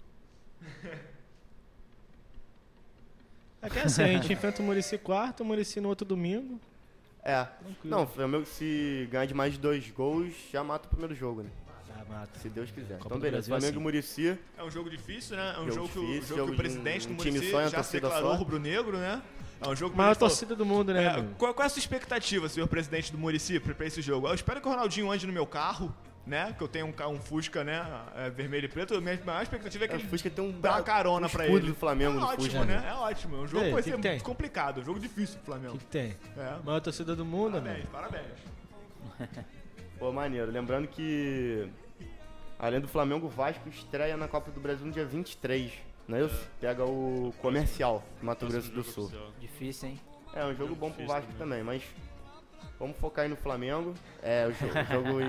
É que é assim, a gente enfrenta o Muricy quarto, o Muricy no outro domingo. Não, o Flamengo se ganhar de mais de 2 gols, já mata o primeiro jogo, né? Ah, mata. Se Deus quiser. Copa Então do beleza, Brasil é Flamengo e assim. Muricy. é um jogo difícil, né? É um Jogo jogo, difícil, que jogo o de presidente do um time Muricy só e uma já se torcida declarou só. rubro-negro, né? É um jogo que Maior ele falou- torcida do mundo, né, meu? Qual é a sua expectativa, senhor presidente do Muricy, pra esse jogo? Eu espero que o Ronaldinho ande no meu carro, né? Que eu tenho um Fusca, né? Vermelho e preto. A minha maior expectativa é que O ele Fusca tem um dá uma carona um pra escudo ele. do Flamengo é no ótimo, Fusca. né? É ótimo. É um jogo Ei, que vai que ser que tem? muito complicado. Um jogo difícil pro O Flamengo. que, que tem? É. Maior torcida do mundo, amigo. Parabéns, parabéns. Pô, maneiro. Lembrando que, além do Flamengo, o Vasco estreia na Copa do Brasil no dia 23, não é isso? Pega o Comercial, Mato Grosso do Sul. Difícil, hein? É um jogo bom pro Vasco também, mas vamos focar aí no Flamengo. O jogo...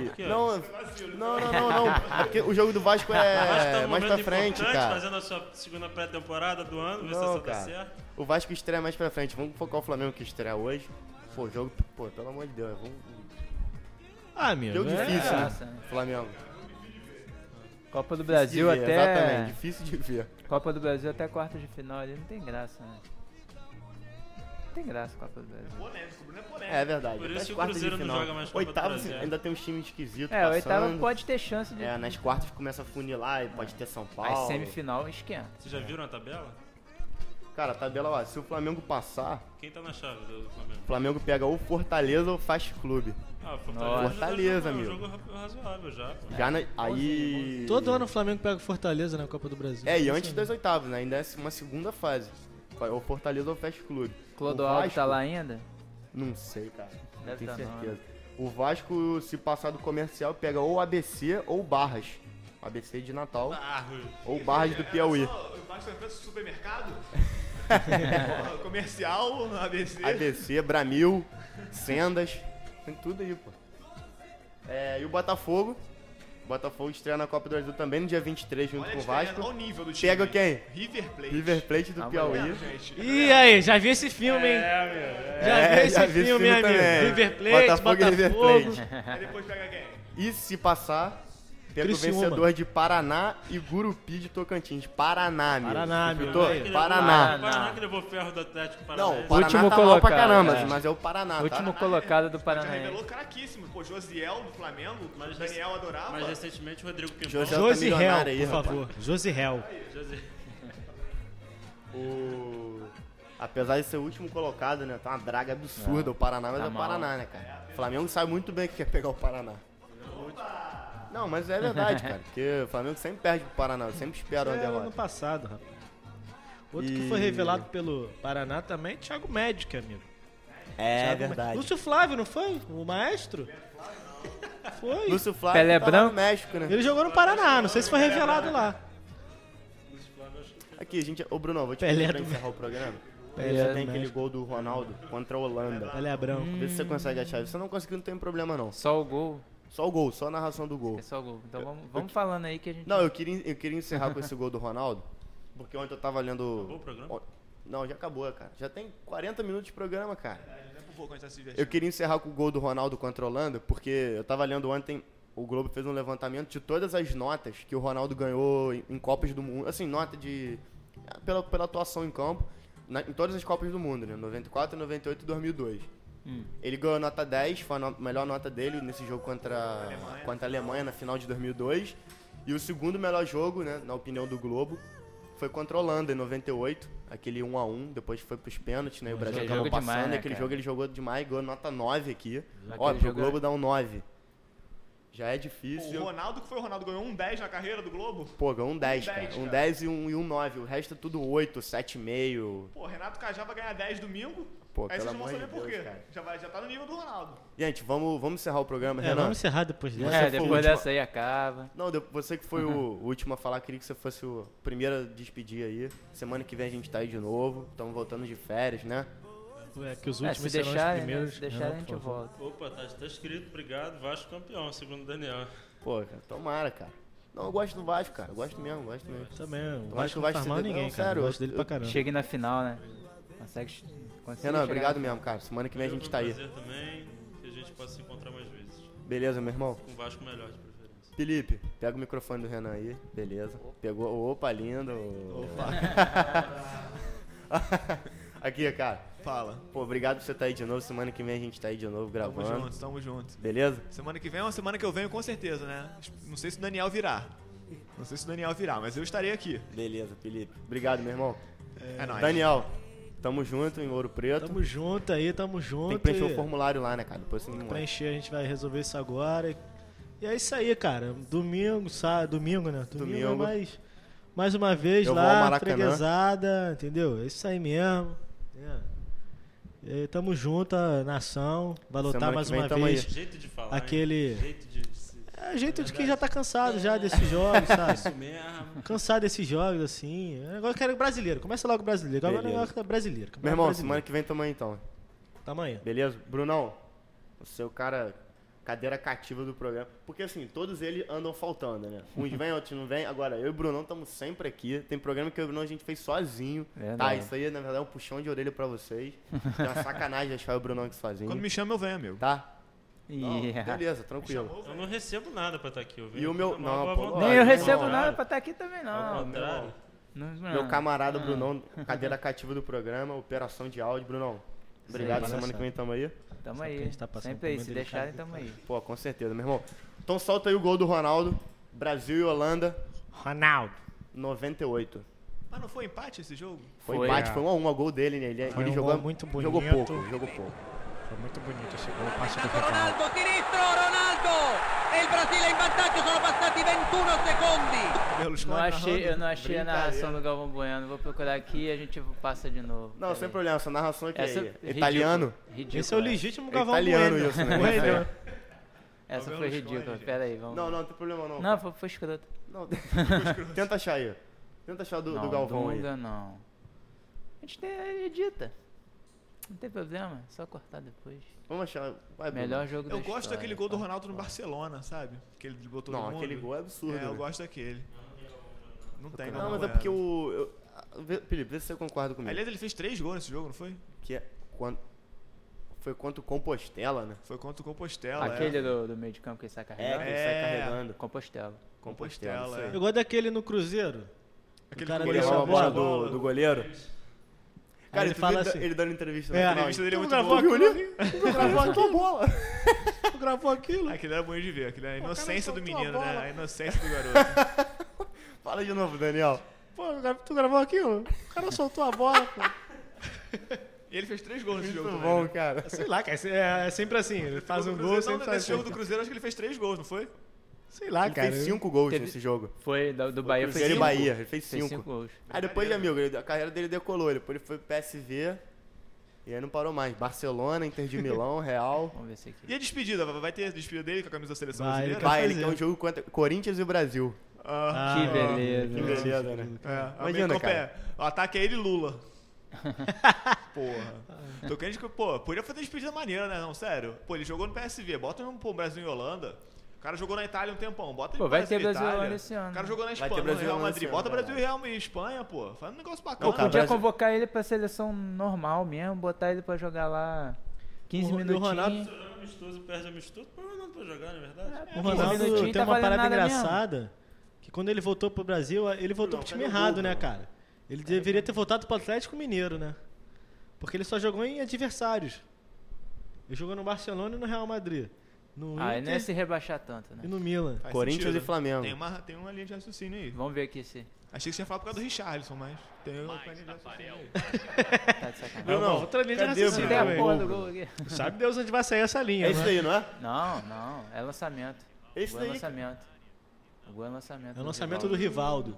Não. Porque o jogo do Vasco é mais pra frente, cara. Fazendo a sua segunda pré-temporada do ano, ver se Não, essa dá cara. certo. O Vasco estreia mais pra frente. Vamos focar o Flamengo que estreia hoje. Pô, jogo... Pô, pelo amor de Deus. Meu. Jogo difícil, graça, né? né? Flamengo. Copa do Brasil Difícil de ver, até... Exatamente, difícil de ver. Copa do Brasil até quartas de final ali, não tem graça, né? Não tem graça a Copa do Brasil. Polêmico, Bruno é polêmico. É verdade. Por até isso as que o quartas de Cruzeiro não final. joga mais Copa do Oitavas Brasil. ainda tem uns times esquisitos É, oitava passando. pode ter chance de... Nas quartas começa a funilar e pode ter São Paulo. Mas semifinal esquenta. Vocês já viram a tabela? Cara, a tabela lá, se o Flamengo passar, Quem tá na chave do Flamengo? o Flamengo pega ou Fortaleza ou Fast Clube. Ah, Fortaleza, é um meu. jogo razoável já. Pô. Já aí... Todo ano o Flamengo pega o Fortaleza na Copa do Brasil. E antes das oitavas, né? Ainda é uma segunda fase. Ou Fortaleza ou Fast Clube. Clodoaldo O Vasco- tá lá ainda? Não sei, cara. Não Deve tenho tá não, certeza. O Vasco, se passar do Comercial, pega ou ABC ou Barras. ABC de Natal ou Barras do Piauí. O Vasco é supermercado? Comercial, ABC. ABC, Bramil, Sendas, tem tudo aí, pô. E o Botafogo. O Botafogo estreia na Copa do Brasil também no dia 23 junto Olha a com o diferença, Vasco. olha o nível do time. Pega quem? River Plate. River Plate do Piauí. Gente. Ih, aí, já vi esse filme, hein? Já vi esse filme, amigo. também. River Plate, Botafogo e River Botafogo. Plate. Aí depois pega quem? E se passar, pega Criciúma. o vencedor de Paraná e Gurupi de Tocantins. Paraná, amigo. Paraná, Escutou? amigo. Que Paraná. levou- Paraná que levou ferro do Atlético Não, Paranaense. o Paraná Último tá mal pra colocado, caramba, é. mas é o Paraná, Último tá? colocado do Já Paranaense. revelou craquíssimo. Pô, Josiel do Flamengo, Mas Daniel adorava. Mas recentemente o Rodrigo Pimpão. José- Josi Hell, milionário aí, por rapaz. favor. Josi Hell. Apesar de ser o último colocado, né? Tá uma draga absurda o Paraná, mas tá é o mal. Paraná, né, cara? O Flamengo sabe muito bem que quer pegar o Paraná. Não, mas é verdade, cara. Porque o Flamengo sempre perde pro Paraná. Eu sempre espero uma É, ano derrota. passado, rapaz. Outro que E- foi revelado pelo Paraná também, Thiago Magic, amigo. É Thiago verdade. Lúcio Flávio, não foi? O maestro? Foi. Lúcio Flávio Pelé tá lá branco? no México, né? Ele jogou no Paraná, não sei se foi revelado lá. Aqui, gente... Ô, Bruno, vou te Pelé pedir pra do- encerrar o programa. Pelé Você do tem aquele México. gol do Ronaldo contra a Holanda. Ele é branco. Vê se você consegue achar. Se você não conseguir, não tem problema, não. Só o gol. Só o gol, só a narração do gol. É só o gol. Então vamos falando aí que a gente... Não, eu queria encerrar com esse gol do Ronaldo, porque ontem eu tava lendo... Acabou o programa? Não, já acabou, cara. Já tem 40 minutos de programa, cara. Tempo pouco antes de se divertir. Eu queria encerrar com o gol do Ronaldo contra a Holanda, porque eu tava lendo ontem, o Globo fez um levantamento de todas as notas que o Ronaldo ganhou em Copas do Mundo. Assim, nota de... Pela atuação em campo, em todas as Copas do Mundo, né? 94, 98 e 2002. Ele ganhou nota 10, foi a melhor nota dele nesse jogo contra a Alemanha na final de 2002. E o segundo melhor jogo, né, na opinião do Globo, foi contra a Holanda em 98, aquele 1-1, depois foi pros pênaltis, né, o Brasil Aquele acabou jogo demais, passando, né, aquele cara? jogo ele jogou demais, ganhou nota 9 aqui. Ó, Aquele pro jogo Globo é- dá um 9. Já é O difícil. Ronaldo, que foi o Ronaldo, ganhou um 10 na carreira do Globo. Pô, ganhou um 10, cara. 10, Um cara. 10 e um 9. O resto é tudo 8, 7,5. Pô, Renato Cajá vai ganhar 10 domingo. Pô, Aí pelo vocês vão amor de saber por Deus, quê. cara. Já tá no nível do Ronaldo. Gente, vamos encerrar o programa, É, Renan. vamos encerrar depois dessa. Você foi o depois último. dessa aí acaba. Não, você que foi o último a falar, queria que você fosse o primeiro a despedir aí. Semana que vem a gente tá aí de novo. Estamos voltando de férias, né? É, que os Se últimos serão os deixarem, né? primeiros. Se deixarem, a gente por favor. volta. Opa, tá escrito, obrigado. Vasco campeão, segundo o Daniel. Pô, cara, tomara, cara. Não, eu gosto do Vasco, cara. Eu gosto mesmo, gosto mesmo. Também, o acho Vasco que o não Vasco faz se mal a deu- ninguém, não, cara. sério, Eu gosto dele pra caramba. Chegue na final, né? Consegue Renan, chegar obrigado na mesmo, cara. Semana que vem a gente tá aí. Foi um prazer também, que a gente possa se encontrar mais vezes. Beleza, meu irmão? Com o Vasco melhor, de preferência. Felipe, pega o microfone do Renan aí. Beleza. Pegou. Opa, lindo. Opa. Aqui, cara. Fala. Pô, obrigado por você estar aí de novo. Semana que vem a gente tá aí de novo Tamo gravando. junto, tamo junto. Beleza? Semana que vem é uma semana que eu venho com certeza, né? Não sei se o Daniel virá. Mas eu estarei aqui. Beleza, Felipe. Obrigado, meu irmão. É nóis. Daniel, tamo junto em Ouro Preto. Tamo junto aí, tamo junto. Tem que preencher e o formulário lá, né, cara? Depois você me manda. preencher, a gente vai resolver isso agora. E é isso aí, cara. Domingo, domingo, né? Domingo. É mais uma vez Eu vou ao lá, Maracanã. freguesada, entendeu? É isso aí mesmo. Tamo junto, a nação. Vai lutar Semana mais que vem uma tamo vez. Jeito de falar, Aquele... hein? Jeito de... jeito de quem já tá cansado já desses jogos, sabe? Isso mesmo. Cansado desses jogos, assim. Agora eu quero brasileiro. Começa logo o brasileiro. Agora o Beleza. negócio é brasileiro. Meu irmão, semana que vem tamo aí então. Tamanho. Beleza? Brunão, você é o cara, cadeira cativa do programa. Porque assim, todos eles andam faltando, né? Uns vêm, outros não vêm. Agora, eu e o Brunão estamos sempre aqui. Tem programa que eu e o Brunão a gente fez sozinho. Verdade. Tá, isso aí na verdade é um puxão de orelha pra vocês. É uma sacanagem achar o Brunão aqui sozinho. Quando me chama, eu venho, amigo. Tá? Não, Yeah. beleza, tranquilo. Eu não recebo nada pra estar aqui. Eu venho E o meu- com uma não, boa pô, vontade. Nem eu Não, recebo não, nada pra estar aqui também, Ao não. contrário. Meu camarada Brunão, cadeira cativa do programa, operação de áudio. Brunão, obrigado. Sim, semana que vem tamo aí. Tamo Sabe que a aí. gente tá passando Sempre aí, por se momento deixarem, delicado. tamo aí. Pô, com certeza, meu irmão. Então solta aí o gol do Ronaldo. Brasil e Holanda, Ronaldo. 98. Mas não foi empate esse jogo? Foi Foi, empate, é. foi 1 a 1 o gol dele, né? Foi Ele um jogou gol muito Jogou bonito. pouco, jogou pouco. Foi muito bonito esse gol. O passe do Ronaldo. Ronaldo, sinistro, Ronaldo! E il Brasile in vantaggio, sono passati 21 secondi. Berlusconi Eu não achei a Brincadeira. narração do Galvão Bueno. Vou procurar aqui e a gente passa de novo. Não, Pera sem aí. problema, essa narração aqui Essa é é italiano. Ridículo. Esse é o legítimo É Galvão italiano Bueno. isso, né? Bueno. Essa foi Berlusconi, ridícula. gente. Pera aí, vamos. Não, não tem problema não. Não, foi escroto. Não, tenta achar aí. Tenta achar do Não, Galvão aí. Dunga não. A gente edita. Não tem problema, é só cortar depois. Vamos achar. Vai, Bruno. Melhor jogo da Eu gosto história, daquele gol do tá? Ronaldo no Barcelona, sabe? Que ele driblou todo Não, mundo. aquele gol é absurdo. É, eu né? gosto daquele. Não tem, Não, mas é porque o... Felipe, vê se você concorda comigo. Aliás, ele fez 3 gols nesse jogo, não foi? Que é quando... Foi contra o Compostela, né? Foi contra o Compostela. Aquele do meio de campo que ele sai É, que carregando? ele sai carregando. Compostela. Compostela, isso é. aí. Eu gosto daquele no Cruzeiro. Aquele cara que Ele deixa rouba a a bola bola. do goleiro. Cara, ele tu fala viu assim, ele dando entrevista É, no A final? entrevista dele é Tu muito gravou boa. aquilo? Tu gravou a tua bola. Tu gravou aquilo? Aquilo era bonito de ver, aquilo é a inocência do soltou a menino, né? bola. A inocência do garoto. Fala de novo, Daniel. Pô, tu gravou aquilo? O cara soltou a bola, pô. E ele fez 3 gols nesse jogo Muito também. bom, né? cara. Sei lá, cara. É sempre assim. Ele faz um gol, Cruzeiro, sempre faz nesse jogo do assim. Cruzeiro, acho que ele fez 3 gols, não foi? Sei lá, Ele cara. fez 5 gols Teve- nesse jogo. Foi, do Bahia foi Cruzeiro e 5. Bahia, ele fez Fez 5. 5 gols. Aí depois, amigo, a carreira dele decolou. Depois ele foi pro PSV e aí não parou mais. Barcelona, Inter de Milão, Real. Vamos ver se aqui. E a despedida? Vai ter a despedida dele com a camisa da seleção Vai, brasileira? ele Vai, ele fazer. quer um jogo contra Corinthians e Brasil. Ah, Que beleza. Que beleza, né? Imagina, Imagina, cara. O ataque é ele e Lula. Porra. Tô querendo que, pô, podia fazer despedida maneira, né? Não, sério. Pô, ele jogou no PSV, bota um pô, Brasil e Holanda. O cara jogou na Itália um tempão, bota ele Pô, no vai ter e Brasil e Itália. Holanda esse ano. O cara jogou na Vai ter Espanha, no Brasil e Real Holanda Madrid. esse Bota ano, Brasil e Real e Espanha, pô. Faz um negócio bacana. Não, cara, Podia Brasil- convocar ele pra seleção normal mesmo, botar ele pra jogar lá 15 O minutinhos. Ronaldo- Jogando amistoso, perde amistoso. Pô, não pra jogar, na verdade. O 15 Ronaldo minutinhos tem tá uma valendo parada nada mesmo. engraçada. Que quando ele voltou pro Brasil, ele voltou Não, pro time cadê o errado, gol, né, mano? cara? Ele deveria ter voltado pro Atlético Mineiro, né? Porque ele só jogou em adversários. Ele jogou no Barcelona e no Real Madrid. No Ah, ele Inter não ia se rebaixar tanto, né? e no Milan. Faz Corinthians sentido. e Flamengo. Tem uma linha de raciocínio aí. Vamos ver aqui se Achei que você ia falar por causa do Richarlison, mas tem uma linha de raciocínio aí. tá de sacanagem. É uma outra linha de cadê o raciocínio Tem a também. porra do gol aqui. Sabe Deus onde vai sair essa linha, É isso né? aí, não é? Não, é lançamento. É isso O gol é aí. lançamento. O gol é lançamento. É o lançamento do Rivaldo.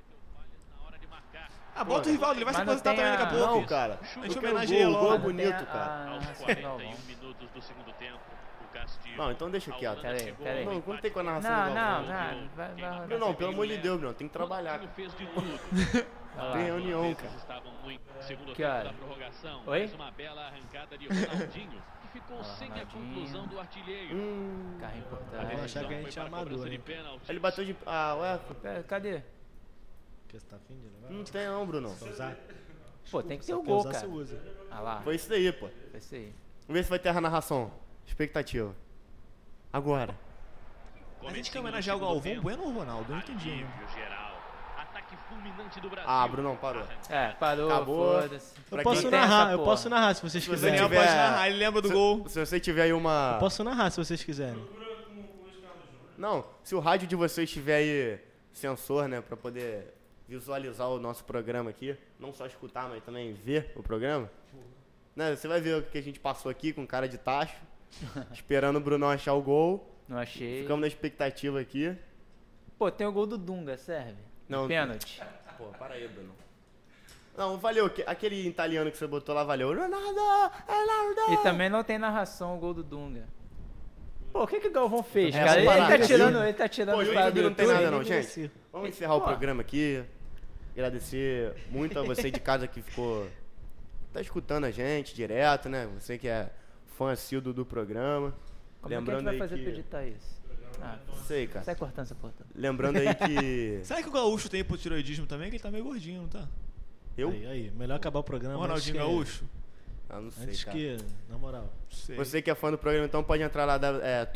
Ah, bota o Rivaldo, ele vai se Mas não aposentar tem também daqui a pouco. Não, cara. A gente Eu quero homenageia gol, o gol é logo. bonito, cara. Aos 41 minutos do segundo tempo, o Castilho. Não, então deixa quieto. Pera aí. Não, não tem com a narração Não, do não, Galvão. não. Vai rodar. Bruno, pelo amor de Deus, Bruno, tem que trabalhar. cara. Fez de tudo. Vai lá. Tem reunião, cara. Estavam no segundo Que tempo hora? da prorrogação. Oi? Mais uma bela arrancada de Ronaldinho, que ficou Olha lá, sem a Ronaldinho. conclusão do artilheiro. Carro Eu importante. achar que a gente é amador, hein? Ele bateu de... Ah, ué? Pera, cadê? Que você tá afim de levar? Não tem não, Bruno. Quer usar? Pô, tem que ter Só o quer gol, usar, cara. você usa. Ah lá, Foi isso daí, pô. foi isso aí. Vamos ver se vai ter a narração. Expectativa. Agora. A gente quer homenagear o Galvão Bueno ou o Ronaldo? Eu não entendi. hein? Geral. Ataque fulminante do Brasil. Ah, Brunão, parou. É, parou, Acabou. foda-se. Pra Eu posso quem tem narrar, essa eu porra? posso narrar se vocês Se você O Daniel quiserem. tiver- pode narrar, ele lembra do gol. Se você tiver aí uma... Eu posso narrar se vocês quiserem. Não, se o rádio de vocês tiver aí sensor, né, pra poder visualizar o nosso programa aqui, não só escutar, mas também ver o programa, né, você vai ver o que a gente passou aqui com cara de tacho, esperando o Brunão achar o gol, Não achei. ficamos na expectativa aqui. Pô, tem o gol do Dunga, serve? Não. Pênalti. Pô, para aí, Bruno. Não, valeu. Aquele italiano que você botou lá, valeu. Ronaldo! E também não tem narração o gol do Dunga. Pô, o que o Galvão fez, cara? vamos parar aqui. Ele tá tirando Pô, os o caras do YouTube não tem YouTube. nada não, gente. Vamos encerrar o programa aqui. Agradecer muito a você de casa que tá escutando a gente direto, né? Você que é fã assíduo do programa. Como é que a gente vai fazer pra editar isso? Não sei, cara. Sai cortando essa porra. Lembrando aí que... Será que o Gaúcho tem hipotiroidismo também? Que ele tá meio gordinho, não tá? Eu? Aí, melhor acabar o programa. O Ronaldinho Gaúcho? Não sei, antes cara. que, na moral. Sei. Você que é fã do programa, então pode entrar lá,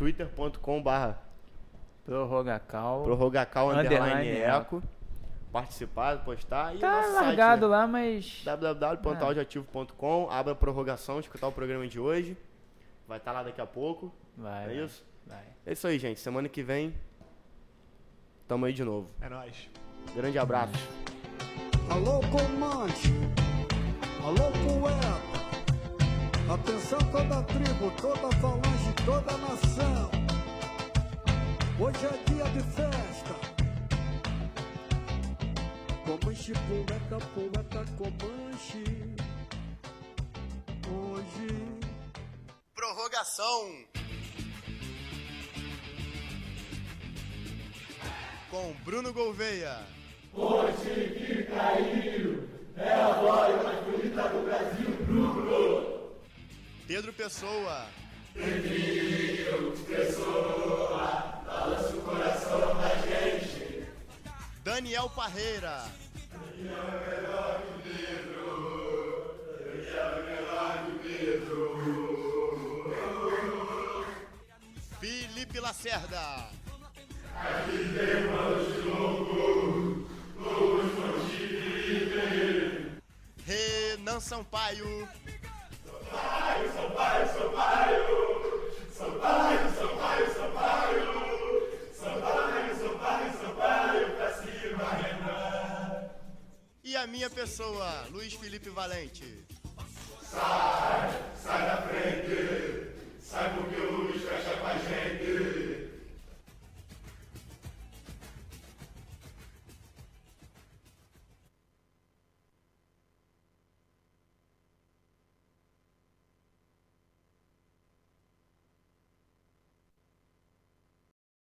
twitter.com/prorrogacal_eco, participar, postar e Tá nosso largado site, né? lá, mas... www.audioativo.com, abra a prorrogação, escutar o programa de hoje. Vai estar lá daqui a pouco. Vai. É isso? Vai. É isso aí, gente. Semana que vem, tamo aí de novo. É nóis. Grande abraço. Alô, comande. Alô, poeta. Atenção toda a tribo, toda a falange, toda a nação. Hoje é dia de festa. Comanche, poeta, Comanche. Hoje... Prorrogação. Com Bruno Gouveia. Hoje que Caíro é a voz mais bonita do Brasil, Bruno. Pedro Pessoa. Pedro Pessoa, balança o coração da gente. Daniel Parreira. Daniel é melhor que o Pedro. Daniel é melhor que o Pedro. Felipe Lacerda. Aqui tem uma noite longo, Renan Sampaio. Sampaio, pra cima, Renan. E a minha pessoa, Luiz Felipe Valente. Sai da frente, sai porque o Luiz fecha com a gente.